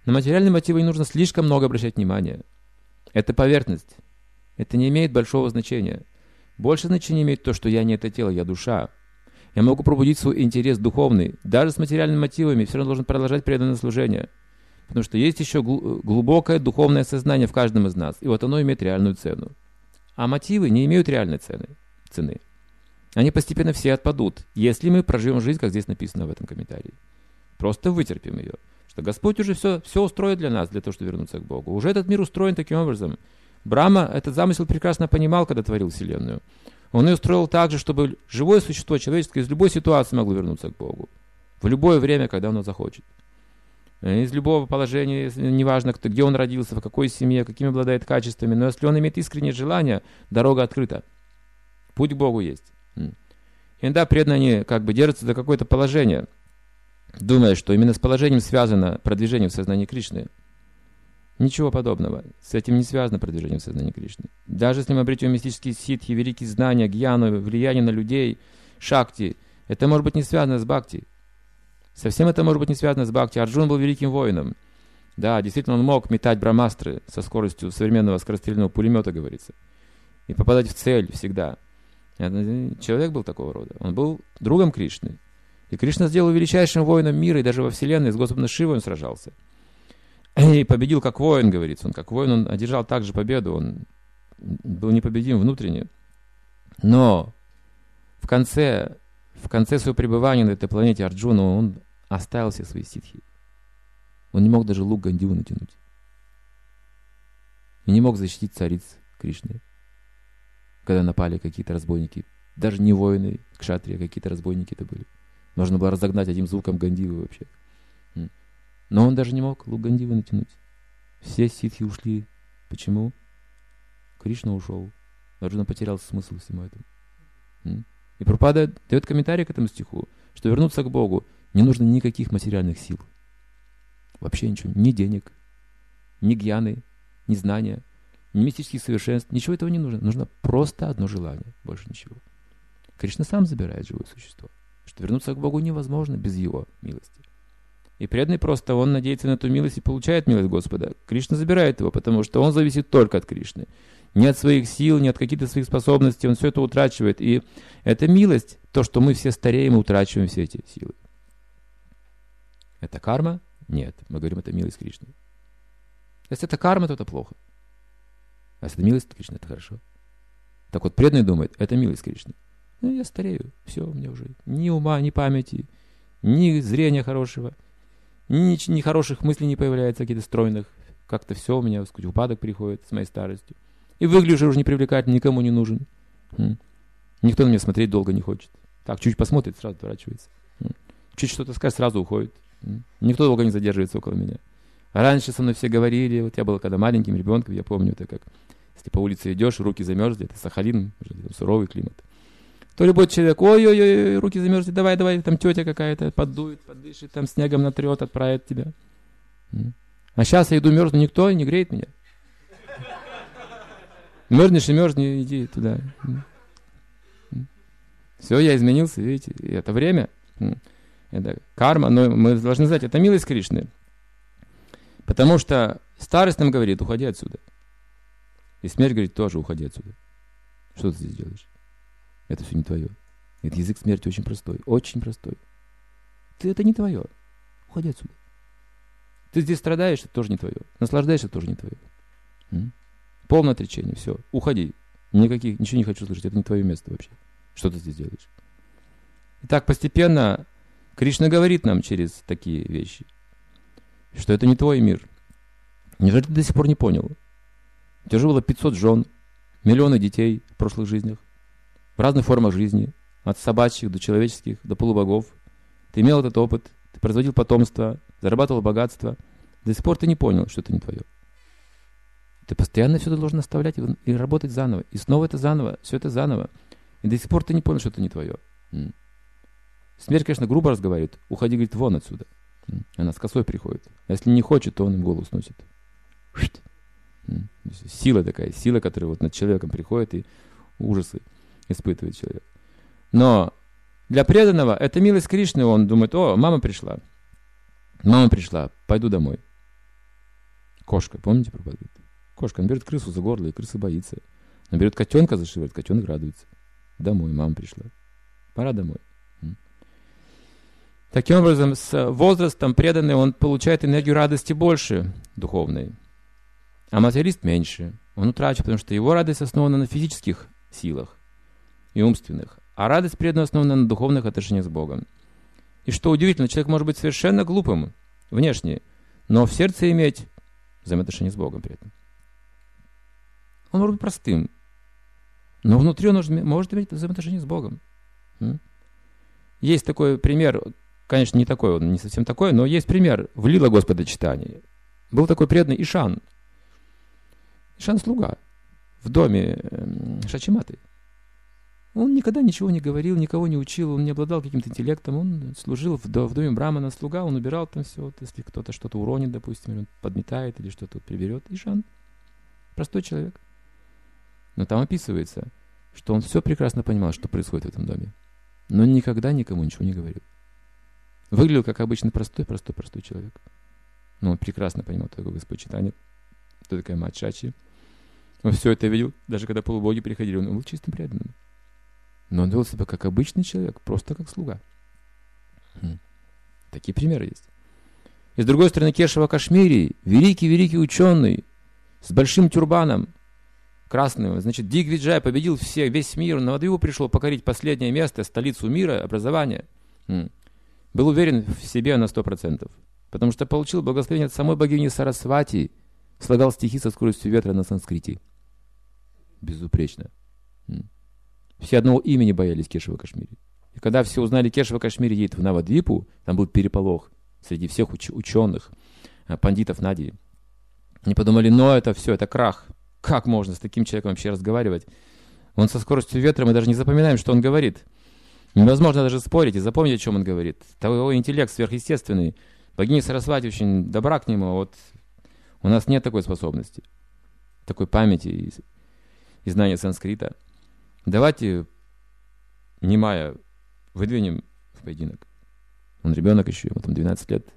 На материальные мотивы не нужно слишком много обращать внимания. Это поверхность. Это не имеет большого значения. Больше значения имеет то, что я не это тело, я душа. Я могу пробудить свой интерес духовный. Даже с материальными мотивами все равно должен продолжать преданное служение. Потому что есть еще глубокое духовное сознание в каждом из нас. И вот оно имеет реальную цену. А мотивы не имеют реальной цены. цены. Они постепенно все отпадут, если мы проживем жизнь, как здесь написано в этом комментарии. Просто вытерпим ее. Что Господь уже все, все устроит для нас, для того, чтобы вернуться к Богу. Уже этот мир устроен таким образом. Брахма этот замысел прекрасно понимал, когда творил Вселенную. Он ее строил так же, чтобы живое существо человеческое из любой ситуации могло вернуться к Богу. В любое время, когда оно захочет. Из любого положения, неважно, кто, где он родился, в какой семье, какими обладает качествами, но если он имеет искреннее желание, дорога открыта. Путь к Богу есть. Иногда преданные как бы держатся за какое-то положение, думая, что именно с положением связано продвижение в сознании Кришны. Ничего подобного. С этим не связано продвижение в сознании Кришны. Даже если мы обретем мистические ситхи, великие знания, гьяну, влияние на людей, шакти, это может быть не связано с бхакти. Совсем это может быть не связано с бхакти. Арджун был великим воином. Да, действительно, он мог метать брахмастры со скоростью современного скорострельного пулемета, говорится, и попадать в цель всегда. Человек был такого рода. Он был другом Кришны. И Кришна сделал величайшим воином мира, и даже во Вселенной с Господом Шивой он сражался. И победил как воин, говорится. Он как воин, он одержал также победу. Он был непобедим внутренне. Но в конце, в конце своего пребывания на этой планете Арджуна он оставил все свои ситхи. Он не мог даже лук Гандиву натянуть. И не мог защитить цариц Кришны. Когда напали какие-то разбойники. Даже не воины, кшатрии, какие-то разбойники это были. Нужно было разогнать одним звуком Гандивы вообще. Но он даже не мог лук Гандивы натянуть. Все ситхи ушли. Почему? Кришна ушел. Арджуна потерял смысл всему этому. И Прабхупада дает комментарий к этому стиху, что вернуться к Богу не нужно никаких материальных сил. Вообще ничего. Ни денег, ни гьяны, ни знания, ни мистических совершенств. Ничего этого не нужно. Нужно просто одно желание. Больше ничего. Кришна сам забирает живое существо. Что вернуться к Богу невозможно без Его милости. И преданный просто, он надеется на эту милость и получает милость Господа. Кришна забирает его, потому что он зависит только от Кришны. Не от своих сил, не от каких-то своих способностей. Он все это утрачивает. И эта милость, то, что мы все стареем и утрачиваем все эти силы. Это карма? Нет. Мы говорим, это милость Кришны. Если это карма, то это плохо. А если это милость Кришны, это хорошо. Так вот, преданный думает, это милость Кришны. Ну, я старею. Все, у меня уже ни ума, ни памяти, ни зрения хорошего. Ни, ни хороших мыслей не появляется, каких-то стройных. Как-то все у меня, так сказать, упадок приходит с моей старостью. И выгляжу уже непривлекательно, никому не нужен. М? Никто на меня смотреть долго не хочет. Так, чуть посмотрит, сразу отворачивается. М? Чуть что-то скажет, сразу уходит. М? Никто долго не задерживается около меня. А раньше со мной все говорили, вот я был когда маленьким ребенком, я помню, это как, если по улице идешь, руки замерзли, это Сахалин, суровый климат. То любой человек, ой-ой-ой, руки замерзли, давай-давай, там тетя какая-то поддует, подышит, там снегом натрет, отправит тебя. А сейчас я иду мерзну, никто не греет меня. Мерзнешь и мерзни, иди туда. Все, я изменился, видите, и это время, это карма, но мы должны знать, это милость Кришны. Потому что старость нам говорит, уходи отсюда. И смерть говорит, тоже уходи отсюда. Что ты здесь делаешь? Это все не твое. Этот язык смерти очень простой. Очень простой. Ты это не твое. Уходи отсюда. Ты здесь страдаешь, это тоже не твое. Наслаждаешься, это тоже не твое. М? Полное отречение. Все. Уходи. Никаких, ничего не хочу слышать. Это не твое место вообще. Что ты здесь делаешь? И так постепенно Кришна говорит нам через такие вещи, что это не твой мир. Неужели ты до сих пор не понял? У тебя же было пятьсот жен, миллионы детей в прошлых жизнях. В разных формах жизни, от собачьих до человеческих, до полубогов. Ты имел этот опыт, ты производил потомство, зарабатывал богатство. До сих пор ты не понял, что это не твое. Ты постоянно все это должен оставлять и, и работать заново. И снова это заново, все это заново. И до сих пор ты не понял, что это не твое. М. Смерть, конечно, грубо разговаривает. Уходи, говорит, вон отсюда. М. Она с косой приходит. А если не хочет, то он им голову сносит. М. Сила такая, сила, которая вот над человеком приходит и ужасы испытывает человек. Но для преданного это милость Кришны. Он думает, о, мама пришла. Мама пришла, пойду домой. Кошка, помните, Прабхупада говорит? Кошка, он берет крысу за горло, и крыса боится. Он берет котенка за шиворот, котенок радуется. Домой, мама пришла. Пора домой. Таким образом, с возрастом преданный, он получает энергию радости больше духовной. А материалист меньше. Он утрачивает, потому что его радость основана на физических силах и умственных. А радость преданного основана на духовных отношениях с Богом. И что удивительно, человек может быть совершенно глупым внешне, но в сердце иметь взаимоотношения с Богом при этом. Он может быть простым, но внутри он может иметь взаимоотношения с Богом. Есть такой пример, конечно, не такой, он не совсем такой, но есть пример в Лила Господа читании. Был такой преданный Ишан. Ишан слуга в доме Шачиматы. Он никогда ничего не говорил, никого не учил, он не обладал каким-то интеллектом, он служил в, до, в доме Брамана, слуга, он убирал там все, вот, если кто-то что-то уронит, допустим, или он подметает, или что-то приберет. Ишан. Простой человек. Но там описывается, что он все прекрасно понимал, что происходит в этом доме. Но никогда никому ничего не говорил. Выглядел как обычный простой, простой, простой человек. Но он прекрасно понимал, кто такой Господь Чайтанья, кто такая мать Шачи. Он все это видел, даже когда полубоги приходили, он был чистым преданным. Но он вел себя как обычный человек, просто как слуга. Хм. Такие примеры есть. И с другой стороны, Кешава Кашмири, великий-великий ученый, с большим тюрбаном, красным. Значит, Дигвиджай победил всех, весь мир. На Мадхиву пришел покорить последнее место, столицу мира, образования. М. Был уверен в себе на сто процентов. Потому что получил благословение от самой богини Сарасвати. Слагал стихи со скоростью ветра на санскрите. Безупречно. М. Все одного имени боялись Кешава Кашмири. И когда все узнали, Кешава Кашмири едет в Навадвипу, там был переполох среди всех уч- ученых, пандитов Нади. Они подумали, ну это все, это крах. Как можно с таким человеком вообще разговаривать? Он со скоростью ветра, мы даже не запоминаем, что он говорит. Невозможно даже спорить и запомнить, о чем он говорит. Его интеллект сверхъестественный. Богиня Сарасвати очень добра к нему. Вот у нас нет такой способности, такой памяти и, и знания санскрита. Давайте, Немая, выдвинем в поединок. Он ребенок еще, ему там двенадцать лет.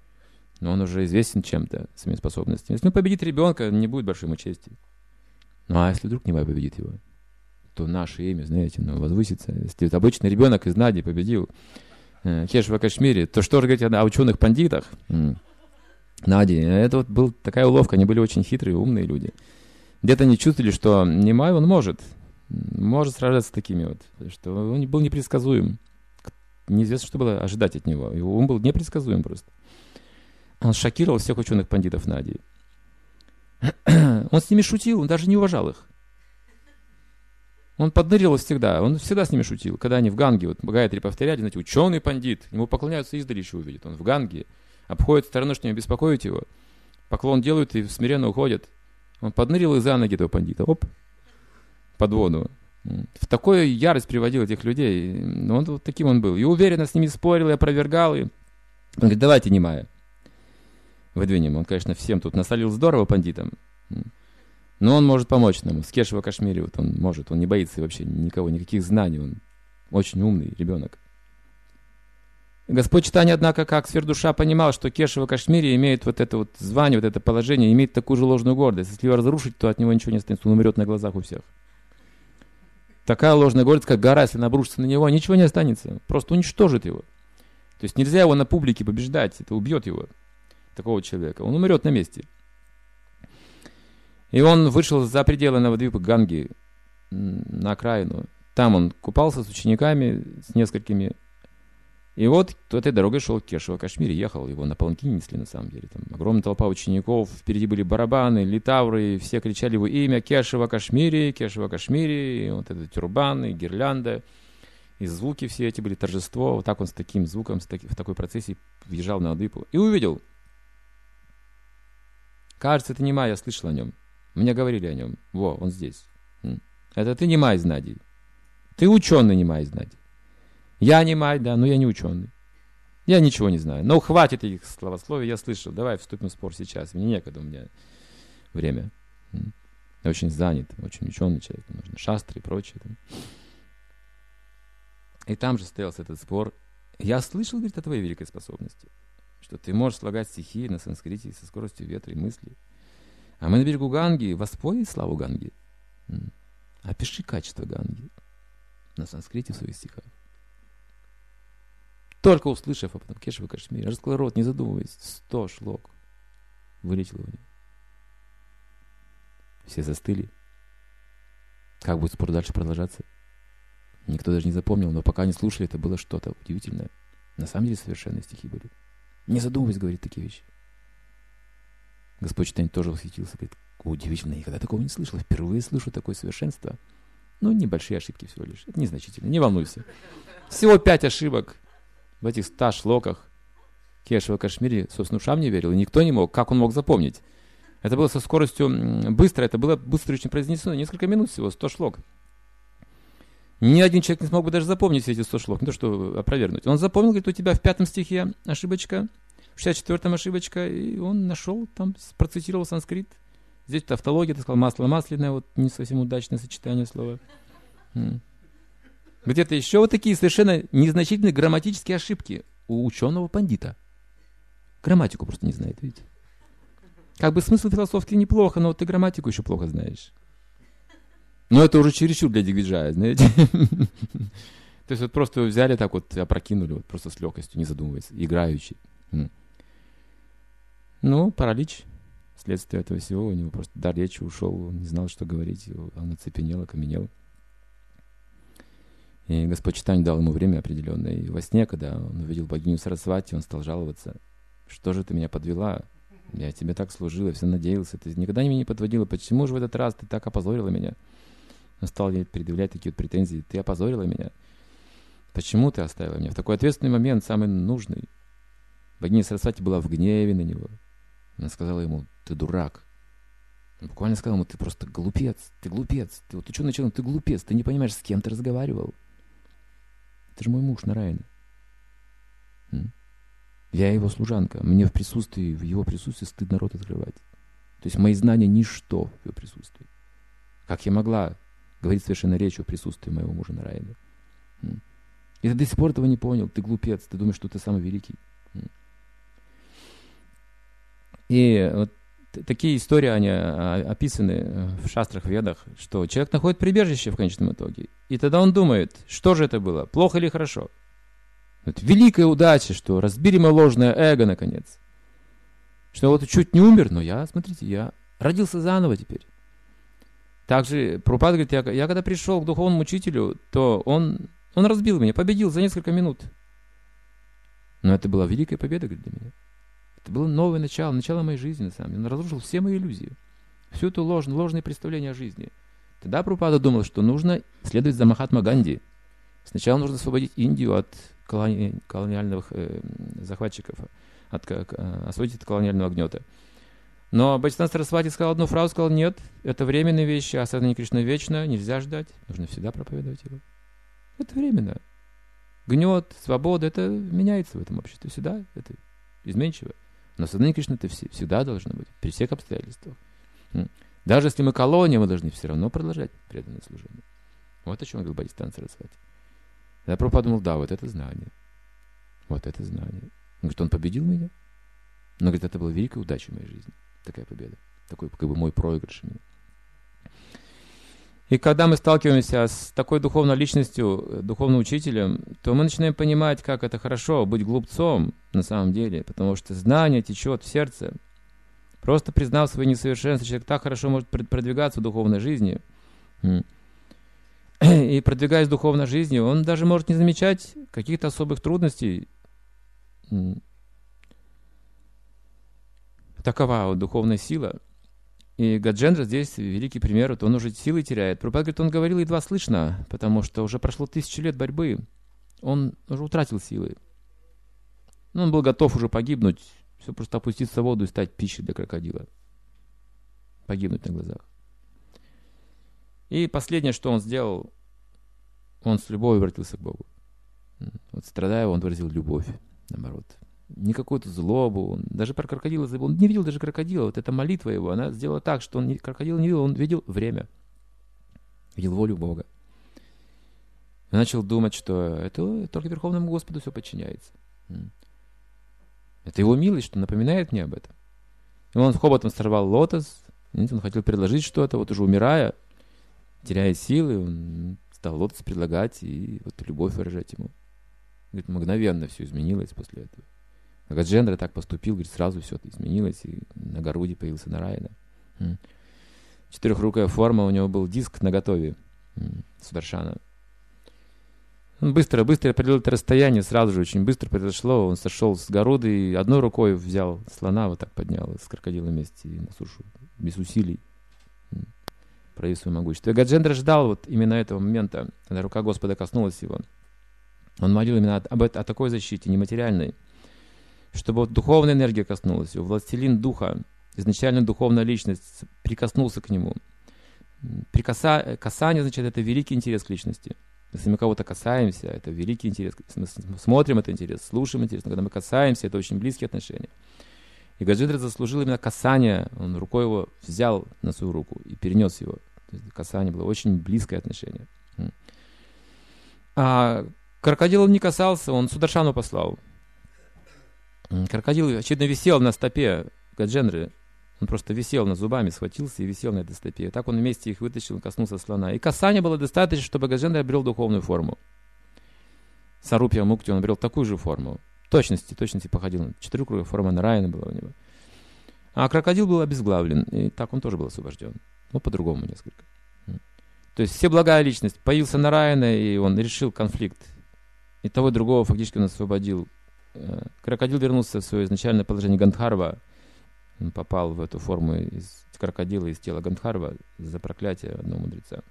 Но он уже известен чем-то, своими способностями. Если он победит ребенка, не будет большой ему чести. Ну а если вдруг Немай победит его, то наше имя, знаете, ну, возвысится. Если это обычный ребенок из Нади победил э, Кешава Кашмири, то что же говорить о, о ученых-пандитах? М-м. Нади, это вот была такая уловка, они были очень хитрые, умные люди. Где-то они чувствовали, что Немай, он может, может сражаться с такими вот, что он был непредсказуем. Неизвестно, что было ожидать от него. Его ум был непредсказуем просто. Он шокировал всех ученых-пандитов Нади. Он с ними шутил, он даже не уважал их. Он подныривал всегда, он всегда с ними шутил. Когда они в Ганге, вот Гайатри повторяли, знаете, ученый пандит, ему поклоняются издали еще увидят. Он в Ганге, обходит стороной, что не беспокоит его. Поклон делают и смиренно уходят. Он поднырил и за ноги этого пандита, оп, под воду. В такую ярость приводил этих людей. Он вот таким он был. И уверенно с ними спорил и опровергал. И... Он говорит, давайте, Немая, выдвинем. Он, конечно, всем тут насолил здорово пандитам. Но он может помочь нам. С Кешава Кашмири вот он может. Он не боится вообще никого, никаких знаний. Он очень умный ребенок. Господь Чайтанья, однако, как сверхдуша, понимал, что Кешава Кашмири имеет вот это вот звание, вот это положение, имеет такую же ложную гордость. Если его разрушить, то от него ничего не останется. Он умрет на глазах у всех. Такая ложная гордость, как гора, если она обрушится на него, ничего не останется. Просто уничтожит его. То есть нельзя его на публике побеждать. Это убьет его, такого человека. Он умрет на месте. И он вышел за пределы Навадвипы Ганги, на окраину. Там он купался с учениками, с несколькими. И вот этой дорогой шел Кешава Кашмири, ехал, его на паланкине несли на самом деле. Там огромная толпа учеников, впереди были барабаны, литавры, все кричали его имя: Кешава Кашмири, Кешава Кашмири, и вот этот тюрбан, и гирлянда, и звуки все эти были, торжество. Вот так он с таким звуком, с таки, в такой процессии въезжал на Навадвипу. И увидел. Кажется, это Немай, я слышал о нем. Мне говорили о нем. Во, он здесь. Это ты Немай из Нади. Ты ученый Немай из Нади. Я Немай, да, но я не ученый. Я ничего не знаю. Но хватит их словословия, я слышал. Давай вступим в спор сейчас. Мне некогда, у меня время. Я очень занят, очень ученый человек. Нужно шастры и прочее. И там же состоялся этот спор. Я слышал, говорит, о твоей великой способности. Что ты можешь слагать стихи на санскрите со скоростью ветра и мысли. А мы на берегу Ганги, воспой славу Ганги. Опиши качество Ганги на санскрите в своих стихах. Только услышав, а потом Кешава Кашмири, раскрыл рот, не задумываясь, сто шлок вылетело у него. Все застыли. Как будет спор дальше продолжаться? Никто даже не запомнил, но пока они слушали, это было что-то удивительное. На самом деле совершенные стихи были. Не задумываясь, говорит такие вещи. Господь Чайтанья тоже восхитился, говорит, удивительно, я никогда такого не слышал, впервые слышу такое совершенство. Ну, небольшие ошибки всего лишь, это незначительно, не волнуйся. Всего пять ошибок в этих ста шлоках. Кешава Кашмири, собственно, ушам не верил, и никто не мог, как он мог запомнить. Это было со скоростью быстро, это было быстро очень произнесено, несколько минут всего, сто шлок. Ни один человек не смог бы даже запомнить все эти сто шлок, не то что опровергнуть. Он запомнил, говорит, у тебя в пятом стихе ошибочка, в шестьдесят четвёртом ошибочка, и он нашел, там, процитировал санскрит. Здесь тавтология, ты сказал, масло масляное, вот не совсем удачное сочетание слова. Где-то еще вот такие совершенно незначительные грамматические ошибки у ученого пандита. Грамматику просто не знает, видите. Как бы смысл философский неплохо, но вот ты грамматику еще плохо знаешь. Но это уже чересчур для Дигвиджая, знаете. То есть вот просто взяли так вот, опрокинули, вот просто с легкостью, не задумываясь, играючи. Ну, паралич, следствие этого всего, у него просто дар речи ушел, он не знал, что говорить, он оцепенел, окаменел. И Господь Чайтанья дал ему время определенное. И во сне, когда он увидел богиню Сарасвати, он стал жаловаться. Что же ты меня подвела? Я тебе так служил, я все надеялся. Ты никогда меня не подводила. Почему же в этот раз ты так опозорила меня? Он стал ей предъявлять такие вот претензии. Ты опозорила меня. Почему ты оставила меня? В такой ответственный момент, самый нужный. Богиня Сарасвати была в гневе на него. Она сказала ему, ты дурак. Он буквально сказал ему, ты просто глупец. Ты глупец. Ты, вот, ты что начал? Ты глупец. Ты не понимаешь, с кем ты разговаривал. Это же мой муж Нараяна. Я его служанка. Мне в присутствии, в его присутствии стыдно рот открывать. То есть мои знания ничто в его присутствии. Как я могла говорить совершенно речью в присутствии моего мужа Нараяна? И ты до сих пор этого не понял. Ты глупец. Ты думаешь, что ты самый великий. И вот такие истории, они описаны в шастрах, в ведах, что человек находит прибежище в конечном итоге. И тогда он думает, что же это было, плохо или хорошо. Это великая удача, что разбили мое ложное эго, наконец. Что я вот чуть не умер, но я, смотрите, я родился заново теперь. Также Прабхупада говорит, я, я когда пришел к духовному учителю, то он, он разбил меня, победил за несколько минут. Но это была великая победа, говорит, для меня. Это было новое начало, начало моей жизни, на самом деле. Он разрушил все мои иллюзии. Всю эту ложь, ложные представления о жизни. Тогда Прабхупада думал, что нужно следовать за Махатма Ганди. Сначала нужно освободить Индию от колони... колониальных э, захватчиков, от, э, освободить от колониального гнета. Но Бхактисиданта Сарасвати сказал одну фразу, сказал, нет, это временные вещи, а сознание Кришны вечно, нельзя ждать, нужно всегда проповедовать его. Это временно. Гнет, свобода, это меняется в этом обществе, всегда это изменчиво. Но сознание Кришны это всегда должно быть, при всех обстоятельствах. Даже если мы колония, мы должны все равно продолжать преданное служение. Вот о чем говорил Бхактисиданта Сарасвати. Я просто подумал, да, вот это знание. Вот это знание. Он говорит, он победил меня. Но говорит, это была великая удача в моей жизни. Такая победа. Такой как бы мой проигрыш. И когда мы сталкиваемся с такой духовной личностью, духовным учителем, то мы начинаем понимать, как это хорошо быть глупцом на самом деле, потому что знание течет в сердце. Просто признав свое несовершенство, человек так хорошо может продвигаться в духовной жизни. И продвигаясь в духовной жизни, он даже может не замечать каких-то особых трудностей. Такова вот духовная сила. И Гаджендра здесь великий пример, вот он уже силы теряет. Прабхупада говорит, он говорил едва слышно, потому что уже прошло тысячи лет борьбы. Он уже утратил силы. Но он был готов уже погибнуть, все просто опуститься в воду и стать пищей для крокодила. Погибнуть на глазах. И последнее, что он сделал, он с любовью обратился к Богу. Вот страдая, он выразил любовь, наоборот. Не какую-то злобу. Он даже про крокодила забыл. Он не видел даже крокодила. Вот эта молитва его, она сделала так, что он не, крокодила не видел, он видел время. Видел волю Бога. И начал думать, что это только Верховному Господу все подчиняется. Это его милость, что напоминает мне об этом. И он хоботом сорвал лотос, Видите, он хотел предложить что-то, вот уже умирая, теряя силы, он стал лотос предлагать и вот любовь выражать ему. Говорит, мгновенно все изменилось после этого. А Гаджендра так поступил, говорит, сразу все это изменилось, и на Гаруде появился Нараяна. Четырехрукая форма, у него был диск наготове, Сударшана. Он быстро, быстро определил это расстояние, сразу же очень быстро произошло. Он сошел с Гаруды и одной рукой взял слона, вот так поднял с крокодилом вместе на сушу, без усилий, проявил свое могущество. И Гаджендра ждал вот именно этого момента, когда рука Господа коснулась его. Он молил именно об, о такой защите, нематериальной, чтобы вот духовная энергия коснулась его, властелин духа, изначально духовная личность, прикоснулся к нему. Прикаса... Касание, значит, это великий интерес к личности. Если мы кого-то касаемся, это великий интерес. Если мы смотрим, это интерес, слушаем, интерес. Но когда мы касаемся, это очень близкие отношения. И Гаджендра заслужил именно касание. Он рукой его взял на свою руку и перенес его. То есть касание было очень близкое отношение. А крокодил он не касался, он Сударшану послал. Крокодил, очевидно, висел на стопе Гаджендры. Он просто висел над зубами, схватился и висел на этой стопе. И так он вместе их вытащил и коснулся слона. И касания было достаточно, чтобы Гаджендра обрел духовную форму. Сарупья Мукти он обрел такую же форму. Точности, точности походил. Четырехкруглая форма Нараяна была у него. А крокодил был обезглавлен. И так он тоже был освобожден. Но по-другому несколько. То есть все благая личность. Появился Нараяна, и он решил конфликт. И того и другого фактически он освободил. Крокодил вернулся в свое изначальное положение Гандхарва. Он попал в эту форму из крокодила, из тела Гандхарва за проклятие одного мудреца.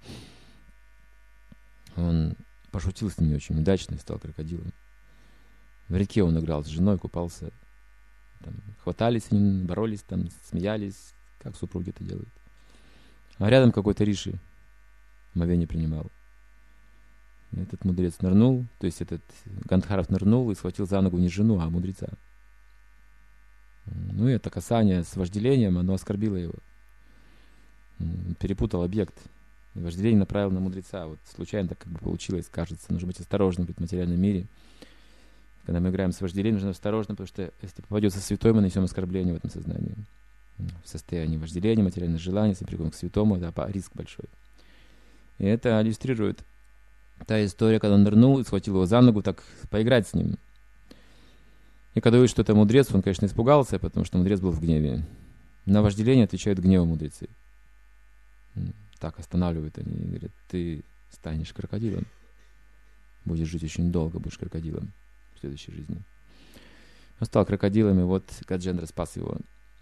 Он пошутил с ним очень удачно и стал крокодилом. В реке он играл с женой, купался. Там, хватались они, боролись, там, смеялись, как супруги это делают. А рядом какой-то риши омовение принимал. И этот мудрец нырнул, то есть этот Гандхаров нырнул и схватил за ногу не жену, а мудреца. Ну и это касание с вожделением, оно оскорбило его. Он перепутал объект. И вожделение направил на мудреца. Вот случайно так как бы получилось, кажется. Нужно быть осторожным в материальном мире. Когда мы играем с вожделением, нужно быть осторожным, потому что если попадется святой, мы несем оскорбление в этом сознании. В состоянии вожделения, материальных желаний, если приходим к святому, это риск большой. И это иллюстрирует та история, когда он нырнул и схватил его за ногу, так поиграть с ним. И когда увидел, что это мудрец, он, конечно, испугался, потому что мудрец был в гневе. На вожделение отвечают гневом мудрецы. Так останавливают они и говорят, ты станешь крокодилом. Будешь жить очень долго, будешь крокодилом в следующей жизни. Он стал крокодилом, и вот Гаджендра спас его.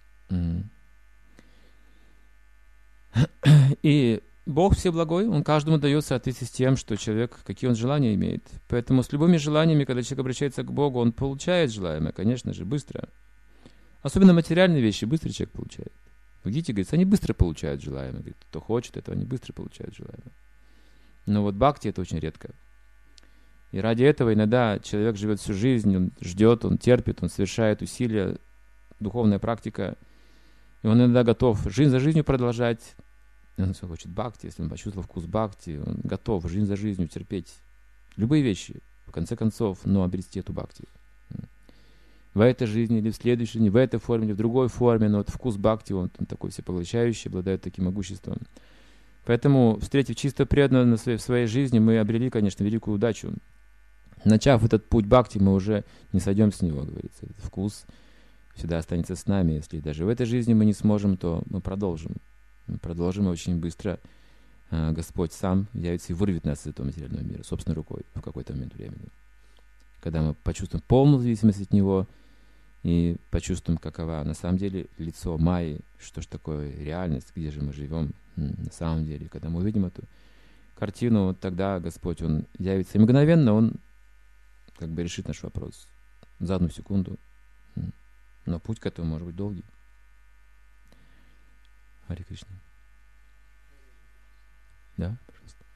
И Бог всеблагой, Он каждому дает в соответствии с тем, что человек, какие он желания имеет. Поэтому с любыми желаниями, когда человек обращается к Богу, он получает желаемое, конечно же, быстро. Особенно материальные вещи быстро человек получает. В Гите говорится, они быстро получают желаемое. Говорит, кто хочет этого, они быстро получают желаемое. Но вот бхакти это очень редко. И ради этого иногда человек живет всю жизнь, он ждет, он терпит, он совершает усилия, духовная практика. И он иногда готов жизнь за жизнью продолжать. Он все хочет бхакти, если он почувствовал вкус бхакти, он готов жизнь за жизнью терпеть любые вещи, в конце концов, но обрести эту бхакти. В этой жизни или в следующей жизни, в этой форме или в другой форме, но вот вкус бхакти, он, он такой всепоглощающий, обладает таким могуществом. Поэтому, встретив чисто преданного в своей жизни, мы обрели, конечно, великую удачу. Начав этот путь бхакти, мы уже не сойдем с него, говорится. Этот вкус всегда останется с нами. Если даже в этой жизни мы не сможем, то мы продолжим. Мы продолжим, и очень быстро э, Господь сам явится и вырвет нас из этого материального мира собственной рукой в какой-то момент времени. Когда мы почувствуем полную зависимость от Него и почувствуем, какова на самом деле лицо Майи, что же такое реальность, где же мы живем на самом деле. Когда мы увидим эту картину, вот тогда Господь, Он явится. И мгновенно Он как бы решит наш вопрос за одну секунду. Но путь к этому может быть долгий. Харе Кришна. Да, пожалуйста.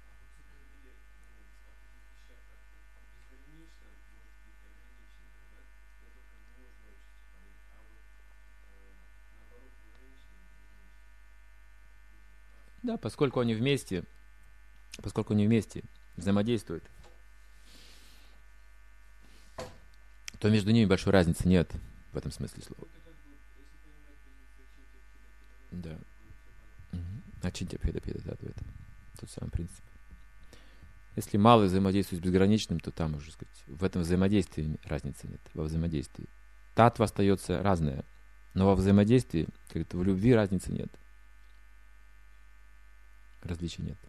Да, поскольку они вместе, поскольку они вместе взаимодействуют, то между ними большой разницы нет в этом смысле слова. Да. Ачинтя бхеда бхеда татва — это тот самый принцип. Если мало взаимодействует с безграничным, то там уже, сказать, в этом взаимодействии разницы нет, во взаимодействии. Татва остается разная, но во взаимодействии, как-то в любви разницы нет. Различий нет.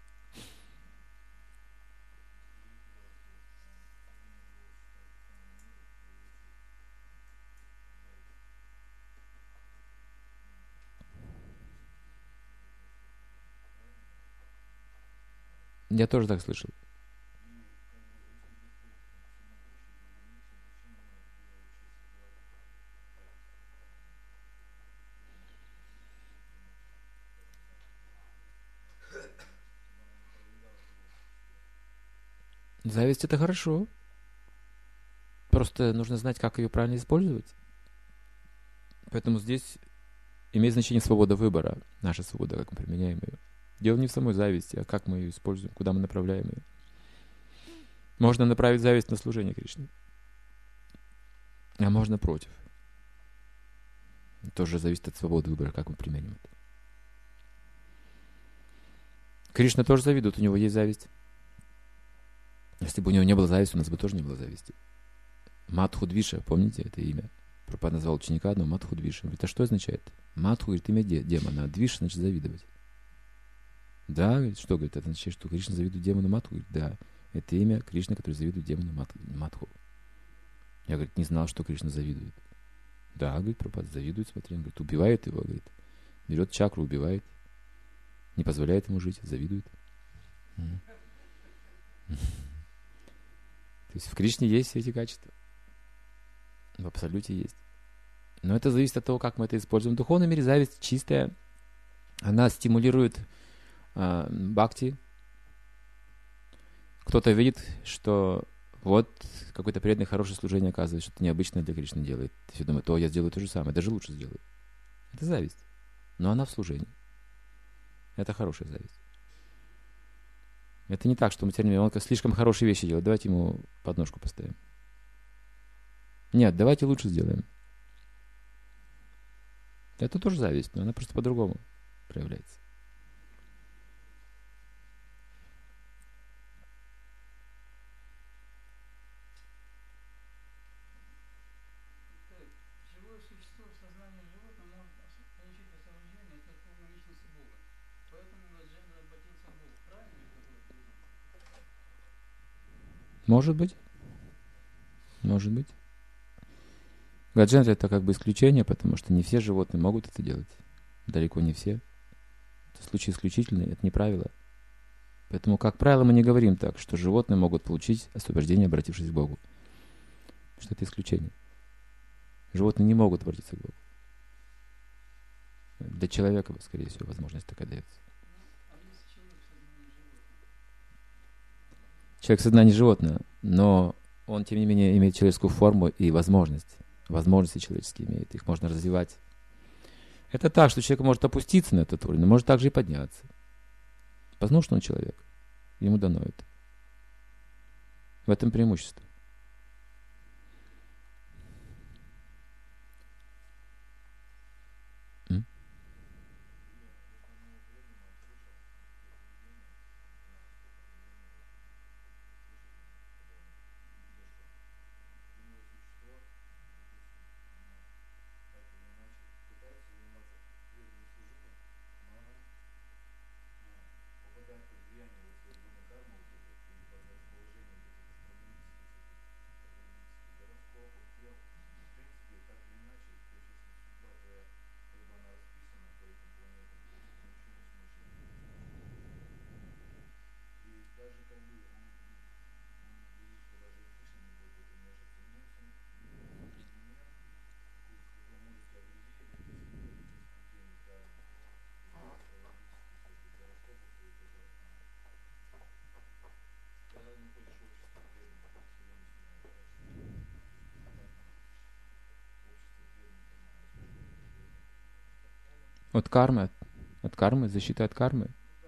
Я тоже так слышал. Зависть — это хорошо. Просто нужно знать, как ее правильно использовать. Поэтому здесь имеет значение свобода выбора, наша свобода, как мы применяем ее. Дело не в самой зависти, а как мы ее используем, куда мы направляем ее. Можно направить зависть на служение Кришне, а можно против. Тоже зависит от свободы выбора, как мы применим это. Кришна тоже завидует, у него есть зависть. Если бы у него не было зависти, у нас бы тоже не было зависти. Мадхудвиша, помните это имя? Прабхупада назвал ученика одного Мадхудвиша. Он говорит, а что означает? Мадху, говорит, имя демона, а Двиша значит завидовать. Да, говорит, что, говорит, это означает, что Кришна завидует демону Мадху? Говорит, да, это имя Кришны, который завидует демону Мадху. Я, говорит, не знал, что Кришна завидует. Да, говорит, Прабхупада завидует, смотри, он говорит, убивает его, говорит, берет чакру, убивает, не позволяет ему жить, завидует. То есть в Кришне есть все эти качества. В абсолюте есть. Но это зависит от того, как мы это используем. В духовном мире зависть чистая. Она стимулирует э, бхакти. Кто-то видит, что вот какое-то преданное, хорошее служение оказывает, что-то необычное для Кришны делает. И все думают, о, я сделаю то же самое, даже лучше сделаю. Это зависть. Но она в служении. Это хорошая зависть. Это не так, что материальный мир, он слишком хорошие вещи делает, давайте ему подножку поставим. Нет, давайте лучше сделаем. Это тоже зависть, но она просто по-другому проявляется. Живое существо в сознании животного может получить освобождение от верховной личности Бога. Поэтому Гаджендра обратился к Богу. Правильно ли такое понимание? Может быть. Может быть. Гаджендра — это как бы исключение, потому что не все животные могут это делать. Далеко не все. Это случай исключительный, это не правило. Поэтому, как правило, мы не говорим так, что животные могут получить освобождение, обратившись к Богу. Потому что это исключение. Животные не могут обратиться к Богу. Для человека, скорее всего, возможность такая дается. Человек в сознании животного, но он, тем не менее, имеет человеческую форму и возможность. Возможности человеческие имеет, их можно развивать. Это так, что человек может опуститься на этот уровень, но может также и подняться. Потому что он человек. Ему дано это. В этом преимущество. М? От кармы, от кармы, защита от кармы.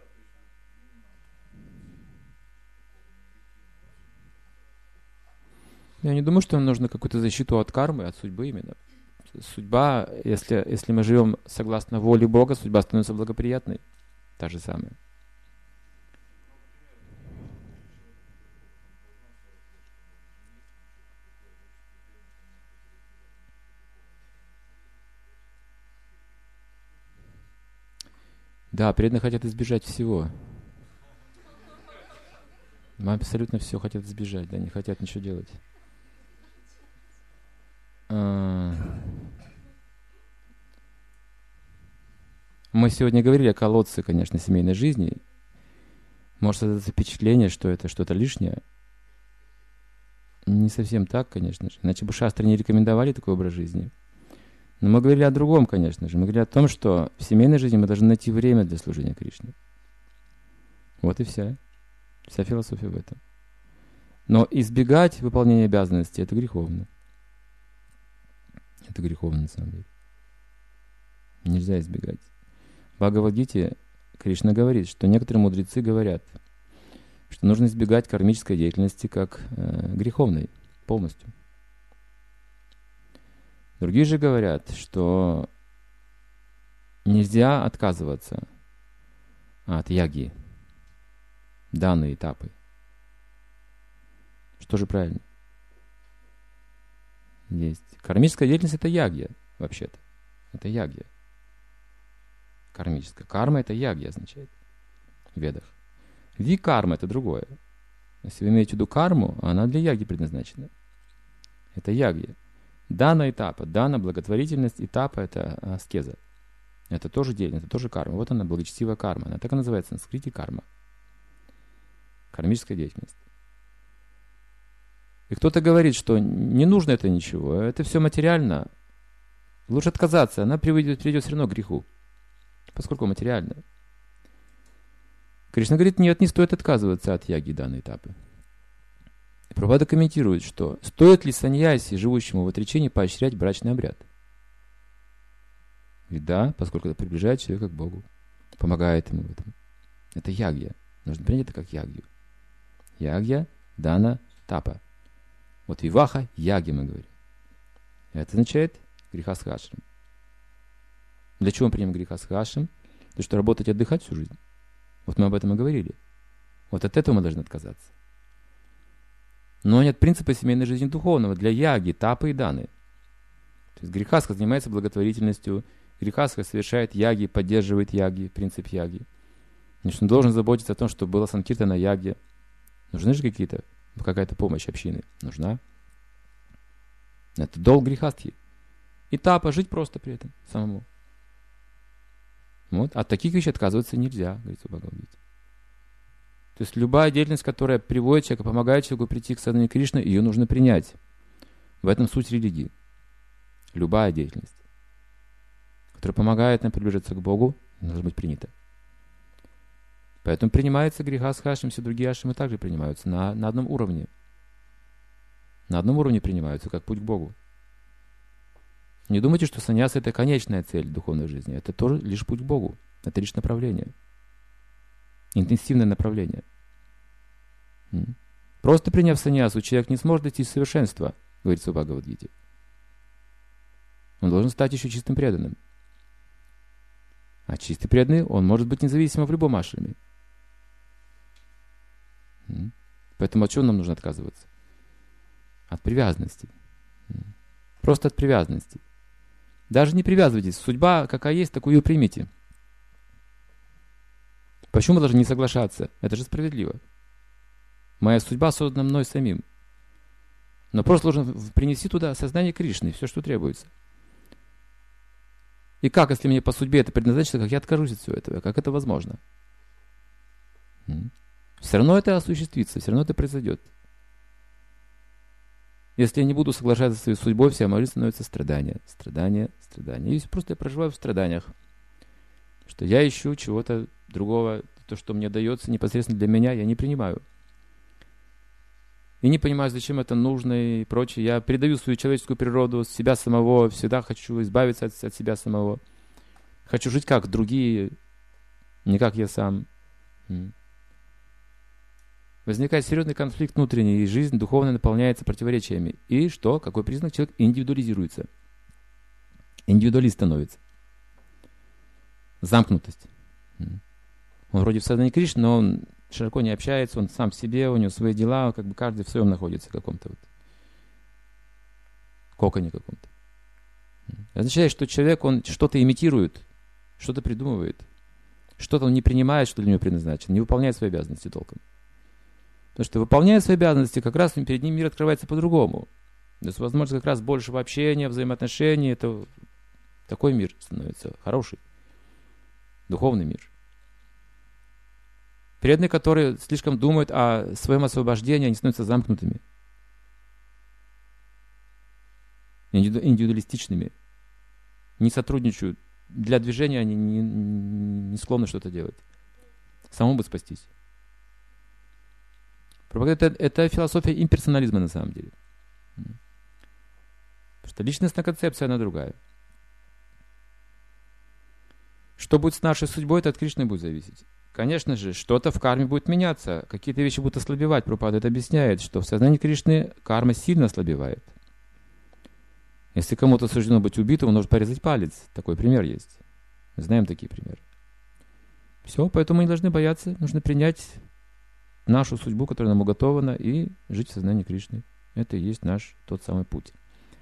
Я не думаю, что нам нужно какую-то защиту от кармы, от судьбы именно. Судьба, если, если мы живем согласно воле Бога, судьба становится благоприятной. та же самая. Да, преданные хотят избежать всего. Мы абсолютно все хотят избежать, да, не хотят ничего делать. Мы сегодня говорили о колодце, конечно, семейной жизни. Может создаться впечатление, что это что-то лишнее. Не совсем так, конечно же. Иначе бы шастры не рекомендовали такой образ жизни. Но мы говорили о другом, конечно же. Мы говорили о том, что в семейной жизни мы должны найти время для служения Кришне. Вот и вся. Вся философия в этом. Но избегать выполнения обязанностей — это греховно. Это греховно, на самом деле. Нельзя избегать. В Бхагавад-гите Кришна говорит, что некоторые мудрецы говорят, что нужно избегать кармической деятельности как э, греховной полностью. Другие же говорят, что нельзя отказываться от яги, данные этапы. Что же правильно? Есть. Кармическая деятельность — это ягья, вообще-то. Это ягья. Кармическая. Карма — это ягья означает в ведах. Ви-карма — это другое. Если вы имеете в виду карму, она для яги предназначена. Это ягья. Дана этапа. Дана — благотворительность. Этапа — это аскеза. Это тоже деятельность, это тоже карма. Вот она, благочестивая карма. Она так и называется на санскрите карма. Кармическая деятельность. И кто-то говорит, что не нужно это ничего, это все материально. Лучше отказаться, она приведет, приведет все равно к греху, поскольку материально. Кришна говорит, нет, не стоит отказываться от яги данной этапы. И Прабхупада комментирует, что стоит ли саньяси, живущему в отречении, поощрять брачный обряд? Ведь да, поскольку это приближает человека к Богу, помогает ему в этом. Это ягья. Нужно принять это как ягью. Ягья, дана, тапа. Вот виваха, яги мы говорим. Это означает грехасхашрам. Для чего мы примем грехасхашрам? Для того, чтобы работать и отдыхать всю жизнь. Вот мы об этом и говорили. Вот от этого мы должны отказаться. Но нет принципа семейной жизни духовного для яги, тапы и даны. То есть грехасха занимается благотворительностью, грехасха совершает яги, поддерживает яги, принцип яги. Значит, он должен заботиться о том, чтобы было санкиртана яги. Нужны же какие-то, какая-то помощь общины. Нужна. Это долг грехастхи. И тапа, жить просто при этом самому. Вот. От таких вещей отказываться нельзя, говорится в Бхагавад-гите. То есть любая деятельность, которая приводит человека, помогает человеку прийти к сознанию Кришны, ее нужно принять. В этом суть религии. Любая деятельность, которая помогает нам приближаться к Богу, должна быть принята. Поэтому принимается грехасхашрам, все другие ашрамы также принимаются на, на одном уровне. На одном уровне принимаются, как путь к Богу. Не думайте, что саньяса — это конечная цель духовной жизни. Это тоже лишь путь к Богу. Это лишь направление. Интенсивное направление. Просто приняв саньясу, человек не сможет достичь совершенства, говорится в Бхагавад-гите. Он должен стать еще чистым преданным. А чистый преданный, он может быть независимо в любом ашраме. Поэтому от чего нам нужно отказываться? От привязанности. Просто от привязанности. Даже не привязывайтесь. Судьба какая есть, такую ее примите. Почему мы должны не соглашаться? Это же справедливо. Моя судьба создана мной самим. Но просто должен принести туда сознание Кришны, все, что требуется. И как, если мне по судьбе это предназначено, как я откажусь от всего этого? Как это возможно? Все равно это осуществится, все равно это произойдет. Если я не буду соглашаться со своей судьбой, вся моя жизнь становится страдание, страдание, страдание. И просто я проживаю в страданиях. Что я ищу чего-то другого, то, что мне дается непосредственно для меня, я не принимаю. И не понимаю, зачем это нужно и прочее. Я предаю свою человеческую природу, себя самого, всегда хочу избавиться от, от себя самого. Хочу жить как другие, не как я сам. Возникает серьезный конфликт внутренний, и жизнь духовно наполняется противоречиями. И что? Какой признак? Человек индивидуализируется. Индивидуалист становится. Замкнутость. Он вроде в сознании Кришны, но он широко не общается, он сам в себе, у него свои дела, как бы каждый в своем находится в каком-то вот коконе каком-то. Это означает, что человек, он что-то имитирует, что-то придумывает, что-то он не принимает, что для него предназначено, не выполняет свои обязанности толком. Потому что, выполняя свои обязанности, как раз перед ним мир открывается по-другому. То есть, возможно, как раз большего общения, взаимоотношений, это такой мир становится хороший, духовный мир. Преданные, которые слишком думают о своем освобождении, они становятся замкнутыми, индивидуалистичными, не сотрудничают. Для движения они не, не склонны что-то делать. Самому бы спастись. Это, это философия имперсонализма на самом деле. Потому что личностная концепция, она другая. Что будет с нашей судьбой, это от Кришны будет зависеть. Конечно же, что-то в карме будет меняться, какие-то вещи будут ослабевать. Прабхупада это объясняет, что в сознании Кришны карма сильно ослабевает. Если кому-то суждено быть убитым, он может порезать палец. Такой пример есть. Мы знаем такие примеры. Все, поэтому мы не должны бояться. Нужно принять нашу судьбу, которая нам уготована, и жить в сознании Кришны. Это и есть наш тот самый путь.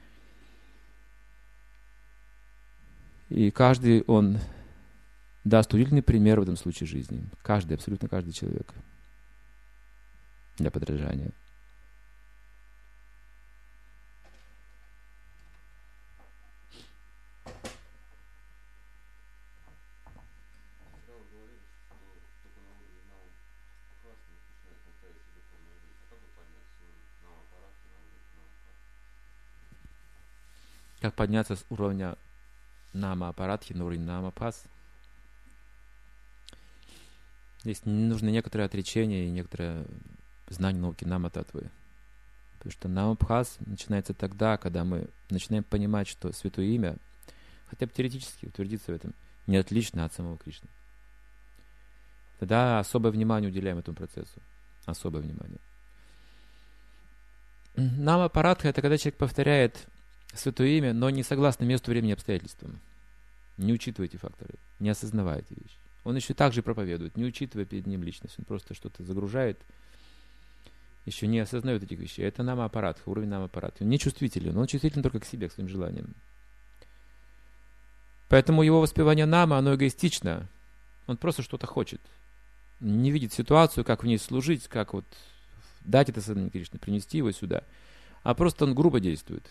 И каждый, он даст удивительный пример в этом случае жизни. Каждый, абсолютно каждый человек. Для подражания. Как подняться с уровня нама апаратхи на уровень нама пас? Здесь нужно некоторое отречение и некоторое знание науки нама татвы. Потому что нама пхас начинается тогда, когда мы начинаем понимать, что святое имя, хотя бы теоретически утвердиться в этом, не отлично от самого Кришны. Тогда особое внимание уделяем этому процессу. Особое внимание. Нама апаратха — это когда человек повторяет святое имя, но не согласно месту, времени и обстоятельствам. Не учитывая эти факторы, не осознавая эти вещи. Он еще так же проповедует, не учитывая перед ним личность. Он просто что-то загружает, еще не осознает этих вещей. Это нама апаратха, уровень нама апаратха. Он не чувствителен, он чувствителен только к себе, к своим желаниям. Поэтому его воспевание нама, оно эгоистично. Он просто что-то хочет. Не видит ситуацию, как в ней служить, как вот дать это сознание Кришны, принести его сюда. А просто он грубо действует.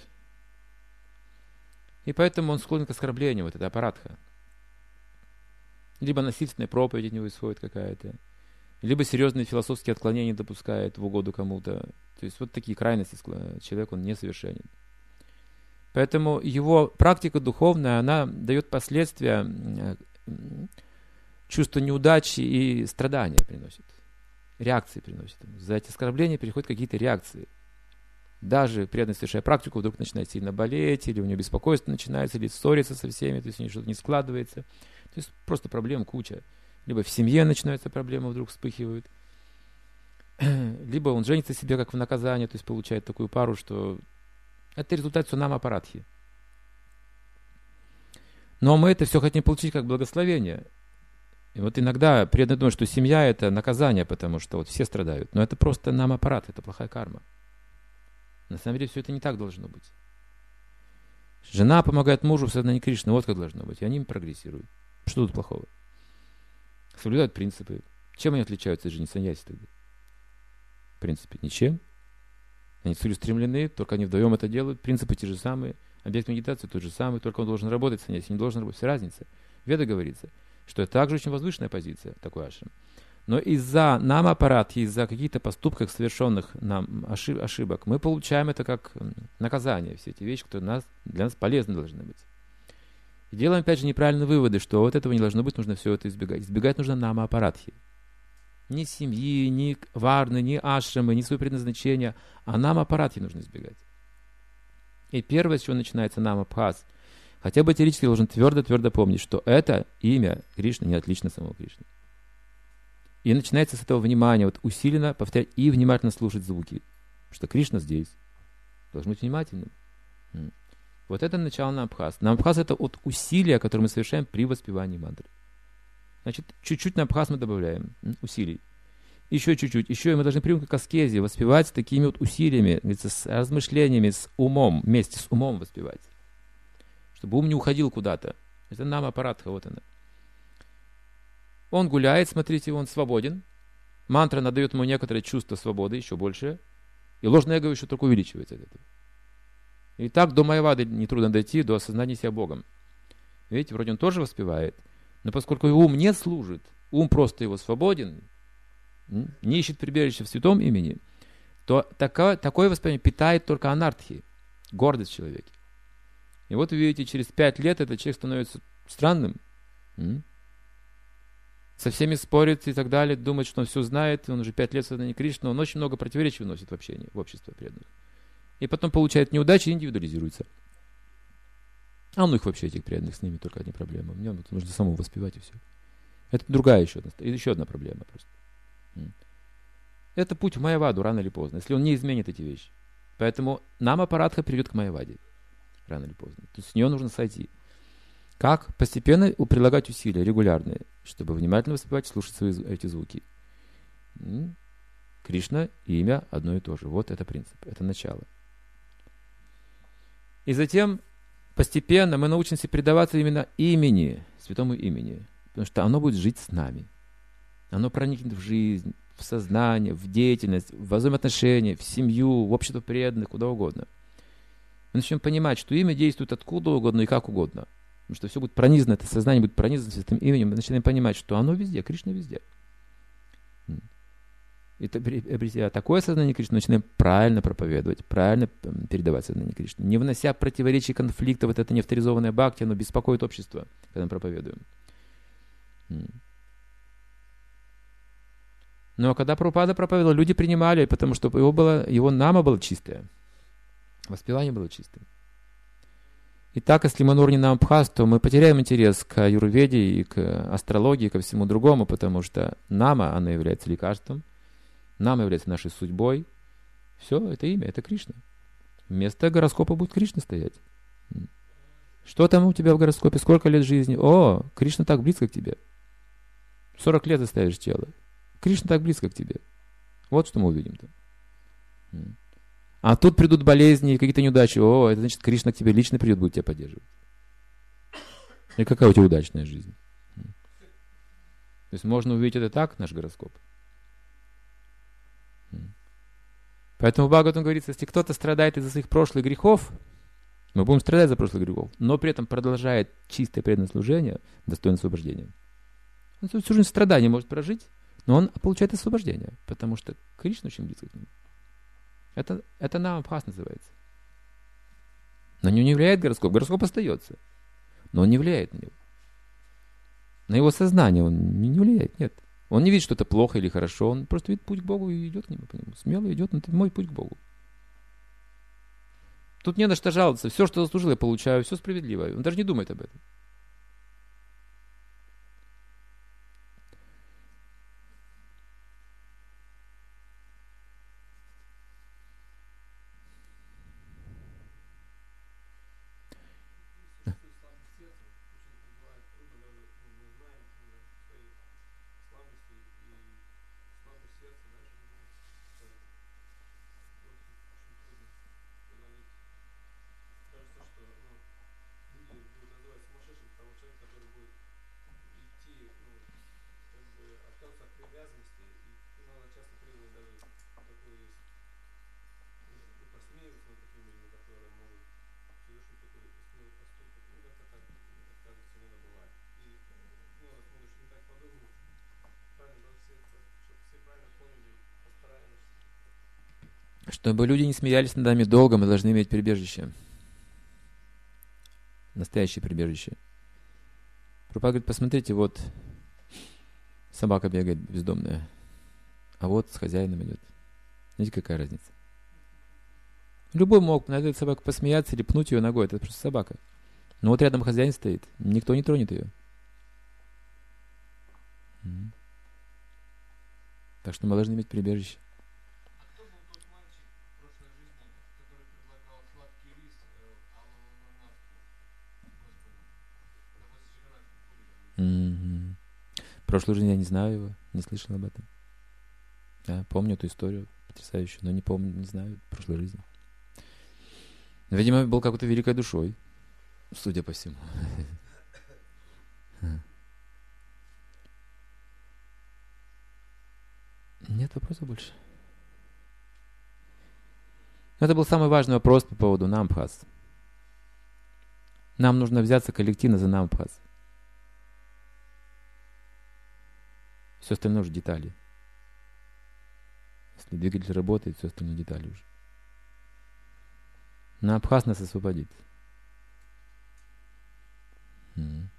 И поэтому он склонен к оскорблению, вот это апаратха. Либо насильственная проповедь от него исходит какая-то, либо серьезные философские отклонения допускает в угоду кому-то. То есть вот такие крайности человек, он несовершенен. Поэтому его практика духовная, она дает последствия, чувство неудачи и страдания приносит. Реакции приносит. За эти оскорбления переходят какие-то реакции. Даже преданный, совершая практику, вдруг начинает сильно болеть, или у него беспокойство начинается, или ссорится со всеми, то есть у него что-то не складывается. То есть просто проблем куча. Либо в семье начинаются проблемы, вдруг вспыхивают. Либо он женится себе как в наказание, то есть получает такую пару, что это результат сунама апаратхи. Но мы это все хотим получить как благословение. И вот иногда преданные думают, что семья — это наказание, потому что вот все страдают. Но это просто нама аппарат, это плохая карма. На самом деле все это не так должно быть. Жена помогает мужу в сознании Кришны, вот как должно быть. И они прогрессируют. Что тут плохого? Соблюдают принципы. Чем они отличаются от жены саньяси тогда? В принципе, ничем. Они целеустремлены, только они вдвоем это делают. Принципы те же самые. Объект медитации тот же самый, только он должен работать, саньяси не должен работать. Вся разница. В Ведах говорится, что это также очень возвышенная позиция, такой ашрам. Но из-за нама аппаратхи, из-за каких-то поступков, совершенных нам ошибок, мы получаем это как наказание. Все эти вещи, которые нас, для нас полезны должны быть. И делаем, опять же, неправильные выводы, что вот этого не должно быть, нужно все это избегать. Избегать нужно нама аппаратхи. Ни семьи, ни варны, ни ашрамы, ни свое предназначение, а нама аппаратхи нужно избегать. И первое, с чего начинается нама пхас, хотя бы теоретически должен твердо-твердо помнить, что это имя Кришны не отлично самого Кришны. И начинается с этого внимания, вот усиленно повторять и внимательно слушать звуки. Потому что Кришна здесь. Должен быть внимательным. Вот это начало намабхас. Намабхас — это от усилия, которое мы совершаем при воспевании мантры. Значит, чуть-чуть на абхаз мы добавляем усилий. Еще чуть-чуть. Еще и мы должны привыкнуть к аскезе, воспевать такими вот усилиями, с размышлениями, с умом, вместе с умом воспевать. Чтобы ум не уходил куда-то. Это нам аппаратха, вот она. Он гуляет, смотрите, он свободен. Мантра надает ему некоторое чувство свободы, еще больше. И ложное эго еще только увеличивается от этого. И так до майявады нетрудно дойти, до осознания себя Богом. Видите, вроде он тоже воспевает, но поскольку его ум не служит, ум просто его свободен, не ищет прибежище в святом имени, то такое, такое воспоминание питает только анартхи, гордость в человеке. И вот вы видите, через пять лет этот человек становится странным, со всеми спорит и так далее, думает, что он все знает, он уже пять лет в сознании Кришны, он очень много противоречий выносит в общении, в общество преданных. И потом получает неудачи и индивидуализируется. А ну их вообще, этих преданных, с ними только одни проблемы. Мне нужно самому воспевать и все. Это другая еще одна, еще одна проблема просто. Это путь в майяваду рано или поздно, если он не изменит эти вещи. Поэтому нам аппаратха приведет к майяваде рано или поздно. То есть с нее нужно сойти. Как? Постепенно прилагать усилия регулярные, чтобы внимательно воспевать и слушать свои, эти звуки. Кришна и имя одно и то же. Вот это принцип, это начало. И затем постепенно мы научимся предаваться именно имени, святому имени, потому что оно будет жить с нами. Оно проникнет в жизнь, в сознание, в деятельность, в взаимоотношения, в семью, в общество преданных, куда угодно. Мы начнем понимать, что имя действует откуда угодно и как угодно. Потому что все будет пронизано, это сознание будет пронизано святым именем. Мы начинаем понимать, что оно везде, Кришна везде. И обретя такое сознание Кришны, начинаем правильно проповедовать, правильно передавать сознание Кришны. Не внося противоречий, конфликтов, вот это неавторизованное бхакти, оно беспокоит общество, когда мы проповедуем. Но когда Прабхупада проповедовал, люди принимали, потому что его, было, его нама было чистое. Воспевание было чистым. Итак, если мы нурни нам абхаз, то мы потеряем интерес к аюрведе и к астрологии, и ко всему другому, потому что нама, она является лекарством, нама является нашей судьбой. Все, это имя, это Кришна. Вместо гороскопа будет Кришна стоять. Что там у тебя в гороскопе? Сколько лет жизни? О, Кришна так близко к тебе. сорок лет оставишь тело. Кришна так близко к тебе. Вот что мы увидим там. А тут придут болезни, какие-то неудачи. О, это значит, Кришна к тебе лично придет, будет тебя поддерживать. И какая у тебя удачная жизнь. То есть можно увидеть это так, наш гороскоп. Поэтому в Бхагаватам говорится, если кто-то страдает из-за своих прошлых грехов, мы будем страдать за прошлых грехов, но при этом продолжает чистое преданное служение, достойное освобождения. Он всю жизнь страдания может прожить, но он получает освобождение, потому что Кришна очень близко к нему. Это, это нам абхаз называется. На него не влияет гороскоп. Гороскоп остается, но он не влияет на него. На его сознание он не, не влияет, нет. Он не видит, что это плохо или хорошо, он просто видит путь к Богу и идет к нему, по нему. Смело идет, но это мой путь к Богу. Тут не на что жаловаться. Все, что заслужил, я получаю, все справедливо. Он даже не думает об этом. Чтобы люди не смеялись над нами долго, мы должны иметь прибежище. Настоящее прибежище. Прабхупада говорит, посмотрите, вот собака бегает бездомная, а вот с хозяином идет. Видите, какая разница? Любой мог над этой собакой посмеяться или пнуть ее ногой, это просто собака. Но вот рядом хозяин стоит, никто не тронет ее. Так что мы должны иметь прибежище. Mm-hmm. прошлой жизни я не знаю его, не слышал об этом. Я помню эту историю потрясающую, но не помню, не знаю прошлой жизни. Видимо, был какой-то великой душой, судя по всему. Нет вопросов больше? Это был самый важный вопрос по поводу намбхас. Нам нужно взяться коллективно за намбхас. Все остальное уже детали. Если двигатель работает, все остальное детали уже. Намбхас нас освободит. М.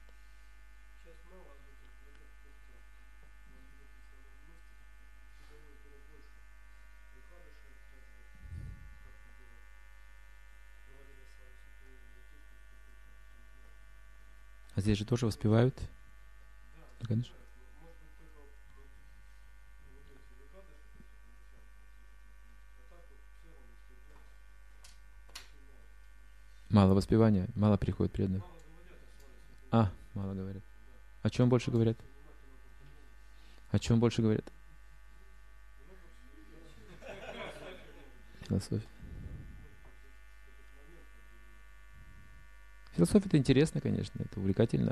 А здесь же тоже воспевают? Да, конечно. Мало воспевания, мало приходит преданных. А, мало говорят. О чем больше говорят? О чем больше говорят? Философия. Философия это интересно, конечно, это увлекательно.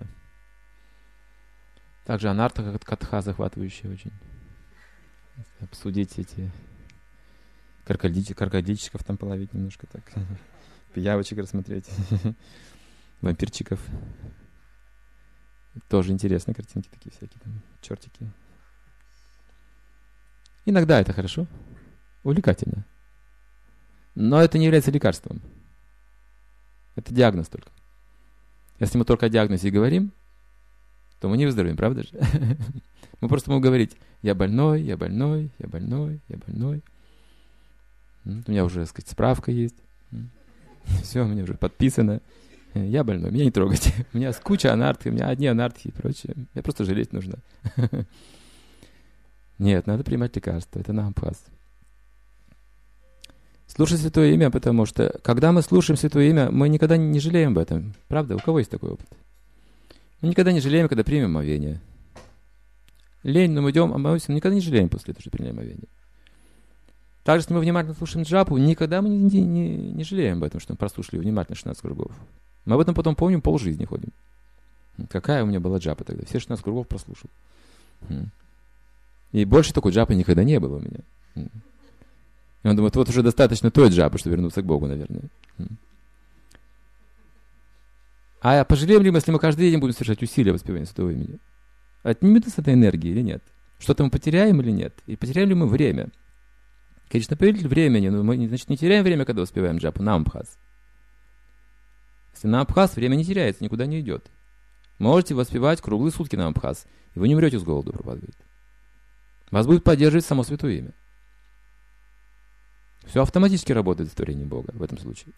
Также анарта катха захватывающая очень. Обсудить эти крокодильчиков там половить немножко так. Пиявочек рассмотреть. Вампирчиков. Тоже интересные картинки такие всякие там, чертики. Иногда это хорошо, увлекательно. Но это не является лекарством. Это диагноз только. Если мы только о диагнозе говорим, то мы не выздоровеем, правда же? Мы просто можем говорить: я больной, я больной, я больной, я больной. У меня уже, так сказать, справка есть. Все, у меня уже подписано. Я больной, меня не трогайте. У меня куча анархии, у меня одни анархии и прочее. Мне просто жалеть нужно. Нет, надо принимать лекарства. Это намбхас. Слушать Святое Имя, потому что, когда мы слушаем Святое Имя, мы никогда не жалеем об этом. Правда? У кого есть такой опыт? Мы никогда не жалеем, когда примем омовение. Лень, но мы идем, омовимся, но никогда не жалеем после того, что приняли омовение. Также, если мы внимательно слушаем джапу, никогда мы не, не, не жалеем об этом, что мы прослушали внимательно шестнадцать кругов. Мы об этом потом помним, полжизни ходим. Какая у меня была джапа тогда? Все шестнадцать кругов прослушал. И больше такой джапы никогда не было у меня. И он думает, вот уже достаточно той джапы, чтобы вернуться к Богу, наверное. А пожалеем ли мы, если мы каждый день будем совершать усилия воспевания Святого Имени? Отнимет нас эта энергия или нет? Что-то мы потеряем или нет? И потеряем ли мы время? Конечно, повелитель времени, но мы, значит, не теряем время, когда воспеваем джапу, намбхас. Если намбхас, время не теряется, никуда не идет. Можете воспевать круглые сутки намбхас, и вы не умрете с голоду, Прабхупада говорит. Вас будет поддерживать само Святое Имя. Все автоматически работает в творении Бога в этом случае.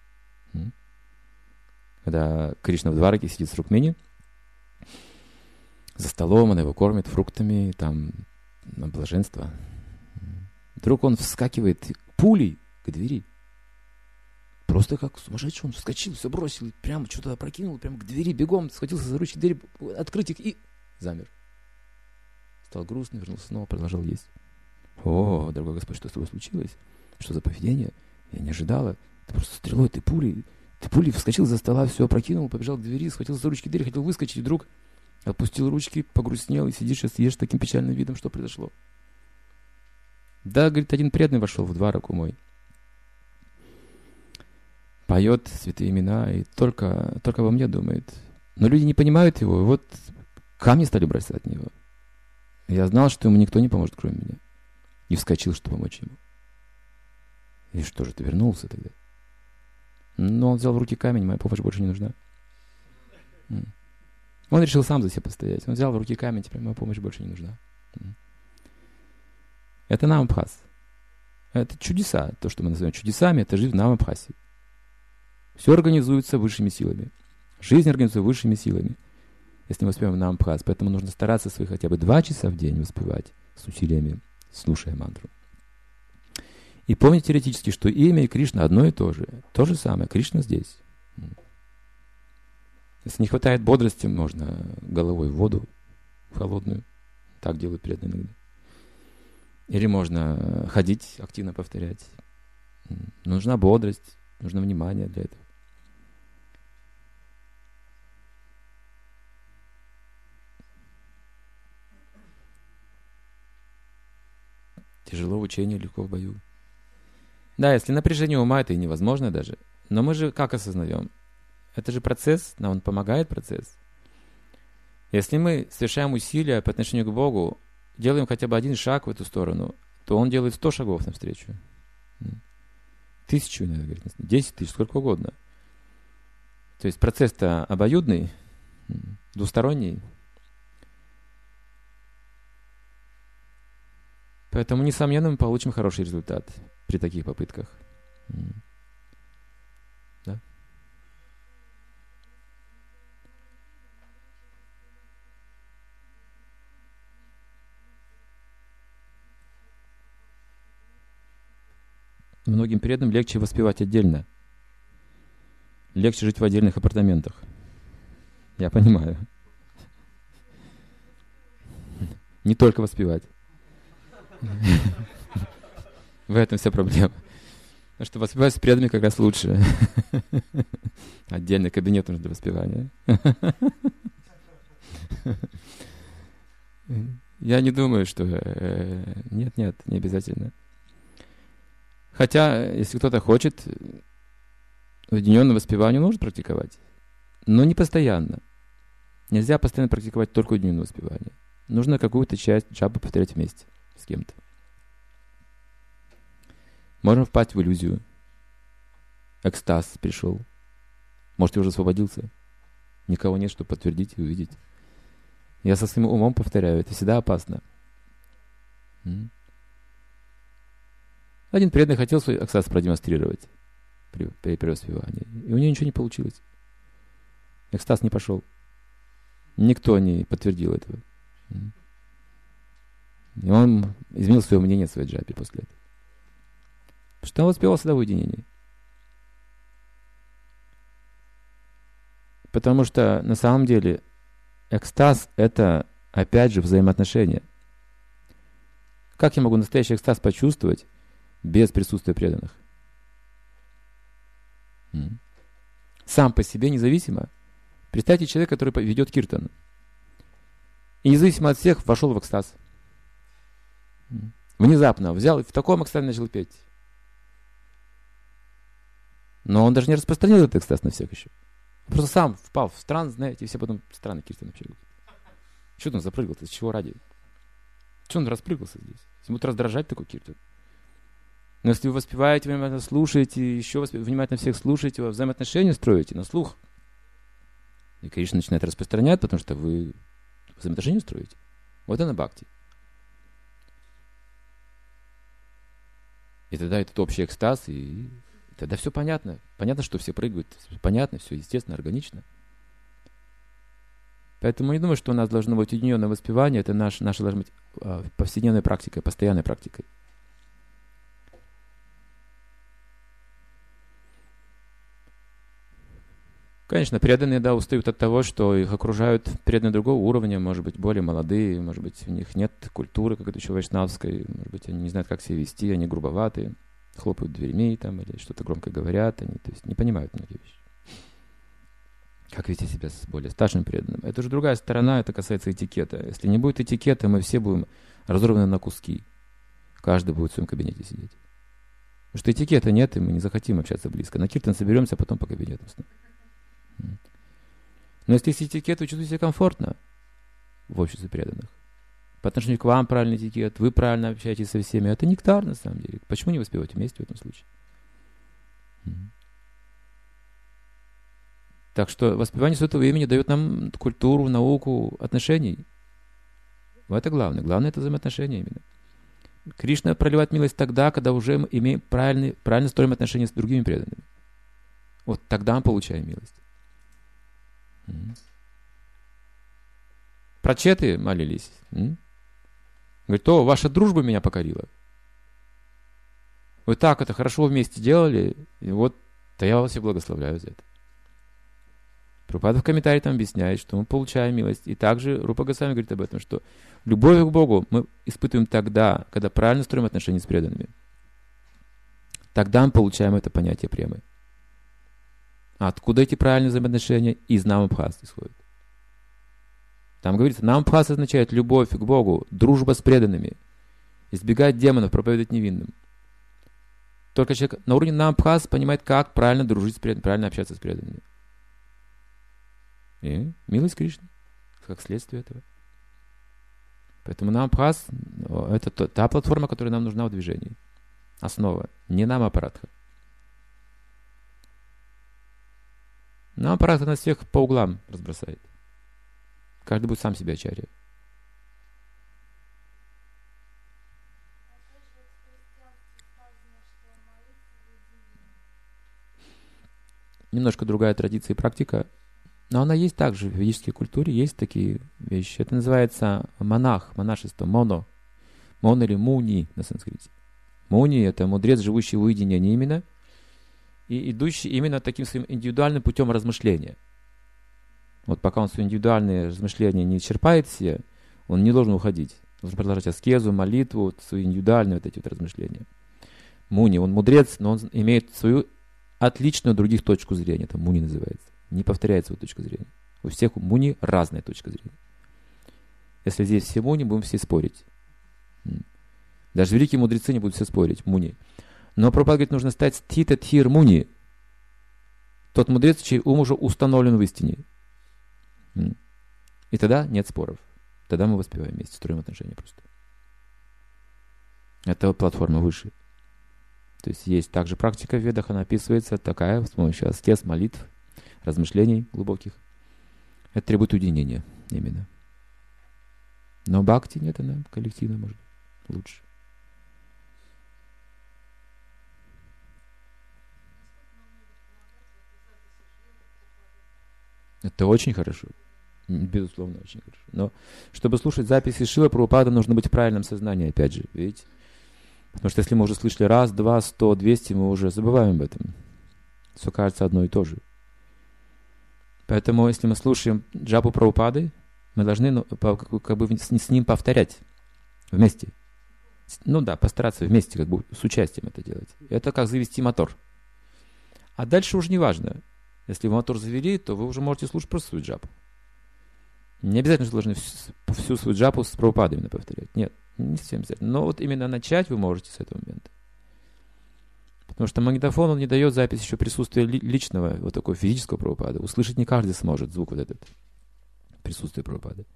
Когда Кришна в Двараке сидит с Рукмини, за столом, она его кормит фруктами, там, на блаженство. Вдруг он вскакивает пулей к двери. Просто как сумасшедший, он вскочил, все бросил, прямо что-то опрокинул, прямо к двери, бегом, схватился за ручки двери, открыть их и замер. Стал грустный, вернулся снова, продолжал есть. О, дорогой Господь, что с тобой случилось? Что за поведение? Я не ожидала. Ты просто стрелой, ты пулей. Ты пулей вскочил за стола, все опрокинул, побежал к двери, схватился за ручки двери, хотел выскочить, вдруг отпустил ручки, погрустнел и сидишь и съешь таким печальным видом, что произошло. Да, говорит, один преданный вошел в Двараку мой. Поет святые имена и только, только обо мне думает. Но люди не понимают его, и вот камни стали бросать от него. Я знал, что ему никто не поможет, кроме меня. И вскочил, чтобы помочь ему. И что же, ты вернулся тогда? Но он взял в руки камень, моя помощь больше не нужна. Он решил сам за себя постоять. Он взял в руки камень, теперь моя помощь больше не нужна. Это намбхас. Это чудеса. То, что мы называем чудесами, это жизнь в намбхасе. Все организуется высшими силами. Жизнь организуется высшими силами. Если мы воспеваем намбхас, поэтому нужно стараться свои хотя бы два часа в день воспевать с усилиями, слушая мантру. И помните теоретически, что имя и Кришна одно и то же. То же самое. Кришна здесь. Если не хватает бодрости, можно головой в воду, в холодную. Так делают преданные иногда. Или можно ходить, активно повторять. Нужна бодрость, нужно внимание для этого. Тяжело в учении, легко в бою. Да, если напряжение ума, это и невозможно даже. Но мы же как осознаем? Это же процесс, нам он помогает процесс. Если мы совершаем усилия по отношению к Богу, делаем хотя бы один шаг в эту сторону, то Он делает сто шагов навстречу. Тысячу, иногда, десять тысяч, сколько угодно. То есть процесс-то обоюдный, двусторонний. Поэтому, несомненно, мы получим хороший результат при таких попытках. Да? Многим преданным легче воспевать отдельно. Легче жить в отдельных апартаментах. Я понимаю. Не только воспевать. В этом вся проблема. Потому что воспевать с преданными как раз лучше. Отдельный кабинет нужен для воспевания. Я не думаю, что... Нет, нет, не обязательно. Хотя, если кто-то хочет, уединенное воспевание может практиковать. Но не постоянно. Нельзя постоянно практиковать только уединенное воспевание. Нужно какую-то часть джапы повторять вместе с кем-то. Можно впасть в иллюзию. Экстаз пришел. Может, я уже освободился. Никого нет, чтобы подтвердить и увидеть. Я со своим умом повторяю. Это всегда опасно. Один преданный хотел свой экстаз продемонстрировать при, при, при воспевании. И у него ничего не получилось. Экстаз не пошел. Никто не подтвердил этого. И он изменил свое мнение о своей джапе после этого. Потому что он воспевал всегда в уединении. Потому что на самом деле экстаз — это опять же взаимоотношения. Как я могу настоящий экстаз почувствовать без присутствия преданных? Сам по себе независимо. Представьте человека, который ведет киртан. И независимо от всех вошел в экстаз. Внезапно взял и в таком экстазе начал петь. Но он даже не распространил этот экстаз на всех еще. Он просто сам впал в транс, знаете, и все потом странный киртан вообще. Что он запрыгал-то, с чего ради? Что он распрыгался здесь? Ему раздражать такой киртан. Но если вы воспеваете, внимательно слушаете, еще воспев... внимательно всех слушаете, вы взаимоотношения строите на слух. И Кришна начинает распространять, потому что вы взаимоотношения строите. Вот она бхакти. И тогда этот общий экстаз, и тогда все понятно. Понятно, что все прыгают. Понятно, все естественно, органично. Поэтому я думаю, что у нас должно быть уединенное воспевание. Это наш, наша должна быть э, повседневной практикой, постоянной практикой. Конечно, преданные, да, устают от того, что их окружают преданные другого уровня, может быть, более молодые, может быть, у них нет культуры какой-то еще вайшнавской, может быть, они не знают, как себя вести, они грубоватые, хлопают дверьми там или что-то громко говорят, они, то есть, не понимают многие вещи. Как вести себя с более старшим преданным. Это уже другая сторона, это касается этикета. Если не будет этикета, мы все будем разорваны на куски. Каждый будет в своем кабинете сидеть. Потому что этикета нет, и мы не захотим общаться близко. На киртан соберемся, а потом по кабинетам снова. Но если есть этикет, вы чувствуете себя комфортно в обществе преданных. По отношению к вам правильный этикет, вы правильно общаетесь со всеми. Это нектар на самом деле. Почему не воспевать вместе в этом случае? Так что воспевание святого имени дает нам культуру, науку отношений. Это главное. Главное — это взаимоотношения именно. Кришна проливает милость тогда, когда уже мы имеем правильные, правильно строим отношения с другими преданными. Вот тогда мы получаем милость. Прачеты молились. Говорит: о, ваша дружба меня покорила. Вы так это хорошо вместе делали, и вот, да я вас и благословляю за это. Прабхупада в комментарии там объясняет, что мы получаем милость. И также Рупа Госвами говорит об этом, что любовь к Богу мы испытываем тогда, когда правильно строим отношения с преданными. Тогда мы получаем это понятие премы. А откуда эти правильные взаимоотношения? Из намабхас исходит. Там говорится, намабхас означает любовь к Богу, дружба с преданными, избегать демонов, проповедовать невинным. Только человек на уровне намабхас понимает, как правильно дружить с преданными, правильно общаться с преданными. И милость Кришны, как следствие этого. Поэтому намабхас — это та платформа, которая нам нужна в движении. Основа, не намапарадха. Намапарадха нас всех по углам разбросает. Каждый будет сам себя ачарья. Немножко другая традиция и практика. Но она есть также в ведической культуре, есть такие вещи. Это называется монах, монашество, моно. Моно или муни на санскрите. Муни — это мудрец, живущий в уединении именно, и идущий именно таким своим индивидуальным путем размышления. Вот пока он свои индивидуальные размышления не исчерпает все, он не должен уходить. Должен продолжать аскезу, молитву, вот, свои индивидуальные вот эти вот размышления. Муни, он мудрец, но он имеет свою отличную от других точку зрения. Это муни называется. Не повторяет свою точку зрения. У всех у муни разная точка зрения. Если здесь все муни, будем все спорить. Даже великие мудрецы не будут все спорить, муни. Но Прабхупада говорит, нужно стать стита тхир муни. Тот мудрец, чей ум уже установлен в истине. И тогда нет споров. Тогда мы воспеваем вместе, строим отношения просто. Это платформа выше. То есть есть также практика в ведах, она описывается такая, с помощью аскез, молитв, размышлений глубоких. Это требует уединения именно. Но бхакти нет, она коллективно может быть лучше. Это очень хорошо. Безусловно, очень хорошо. Но чтобы слушать записи Шрилы Прабхупады, нужно быть в правильном сознании, опять же, видите? Потому что если мы уже слышали раз, два, сто, двести, мы уже забываем об этом. Все кажется одно и то же. Поэтому, если мы слушаем джапу Прабхупады, мы должны ну, как бы с ним повторять вместе. Ну да, постараться вместе, как бы с участием это делать. Это как завести мотор. А дальше уже не важно. Если вы мотор завели, то вы уже можете слушать просто свою джапу. Не обязательно, что должны всю, всю свою джапу с Прабхупадой именно повторять. Нет, не совсем обязательно. Но вот именно начать вы можете с этого момента. Потому что магнитофон, он не дает запись еще присутствия ли, личного, вот такого физического Прабхупады. Услышать не каждый сможет звук вот этот. Присутствие Прабхупады.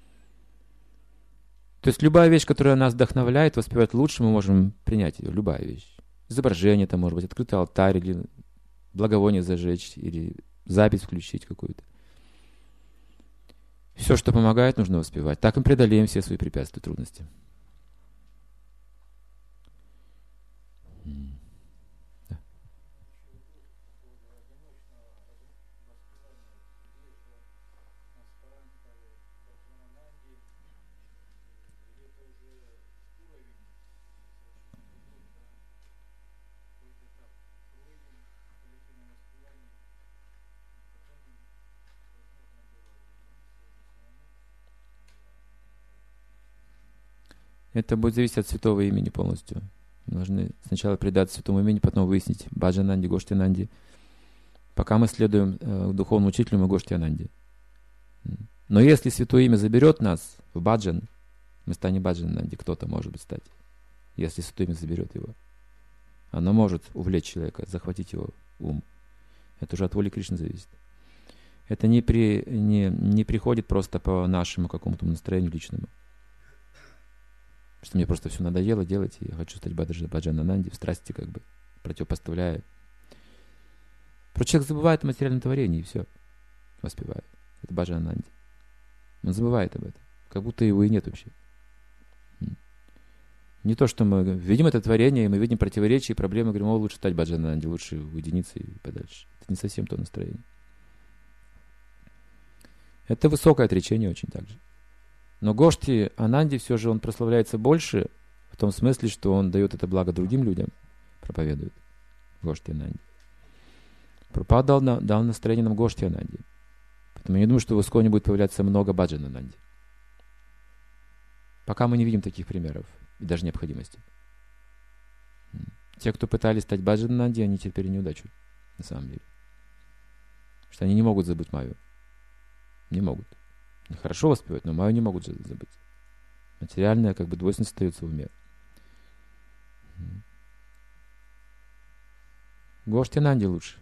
То есть любая вещь, которая нас вдохновляет, воспевает лучше, мы можем принять ее. Любая вещь. Изображение, это может быть открытый алтарь, или благовоние зажечь, или запись включить какую-то. Все, что помогает, нужно воспевать. Так мы преодолеем все свои препятствия, трудности. Да. Это будет зависеть от святого имени полностью. Мы должны сначала предаться святому имени, потом выяснить Баджананди, Гоштинанди. Пока мы следуем э, духовному учителю, мы Гоштинанди. Но если святое имя заберет нас в Баджан, мы станем Баджананди. Кто-то может быть стать. Если святое имя заберет его. Оно может увлечь человека, захватить его ум. Это уже от воли Кришны зависит. Это не, при, не, не приходит просто по нашему какому-то настроению личному. Что мне просто все надоело делать, и я хочу стать Баджанананди, в страсти как бы, противопоставляя. Просто человек забывает о материальном творении, и все, воспевает. Это Баджанананди. Он забывает об этом, как будто его и нет вообще. Не то, что мы видим это творение, и мы видим противоречия и проблемы, говорим, о, лучше стать Баджанананди, лучше уединиться и подальше. Это не совсем то настроение. Это высокое отречение очень так же. Но Гошти Ананди все же он прославляется больше в том смысле, что он дает это благо другим людям, проповедует Гошти Ананди. Прабхупада дал, дал настроение нам Гошти Ананди. Поэтому я не думаю, что в Исконе будет появляться много баджана Нанди. Пока мы не видим таких примеров и даже необходимости. Те, кто пытались стать баджан Нанди, они терпели неудачу, на самом деле. Потому что они не могут забыть Майю. Не могут. Они хорошо воспевают, но Майю не могут забыть. Материальное, как бы, двойственность остается в уме. Гошти Нанди лучше.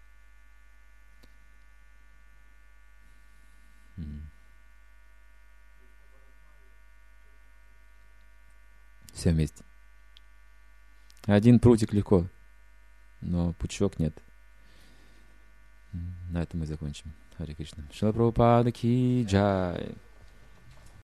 Все вместе. Один прутик легко, но пучок нет. На этом мы закончим. Харе Кришна. Шрила Прабхупада ки джай.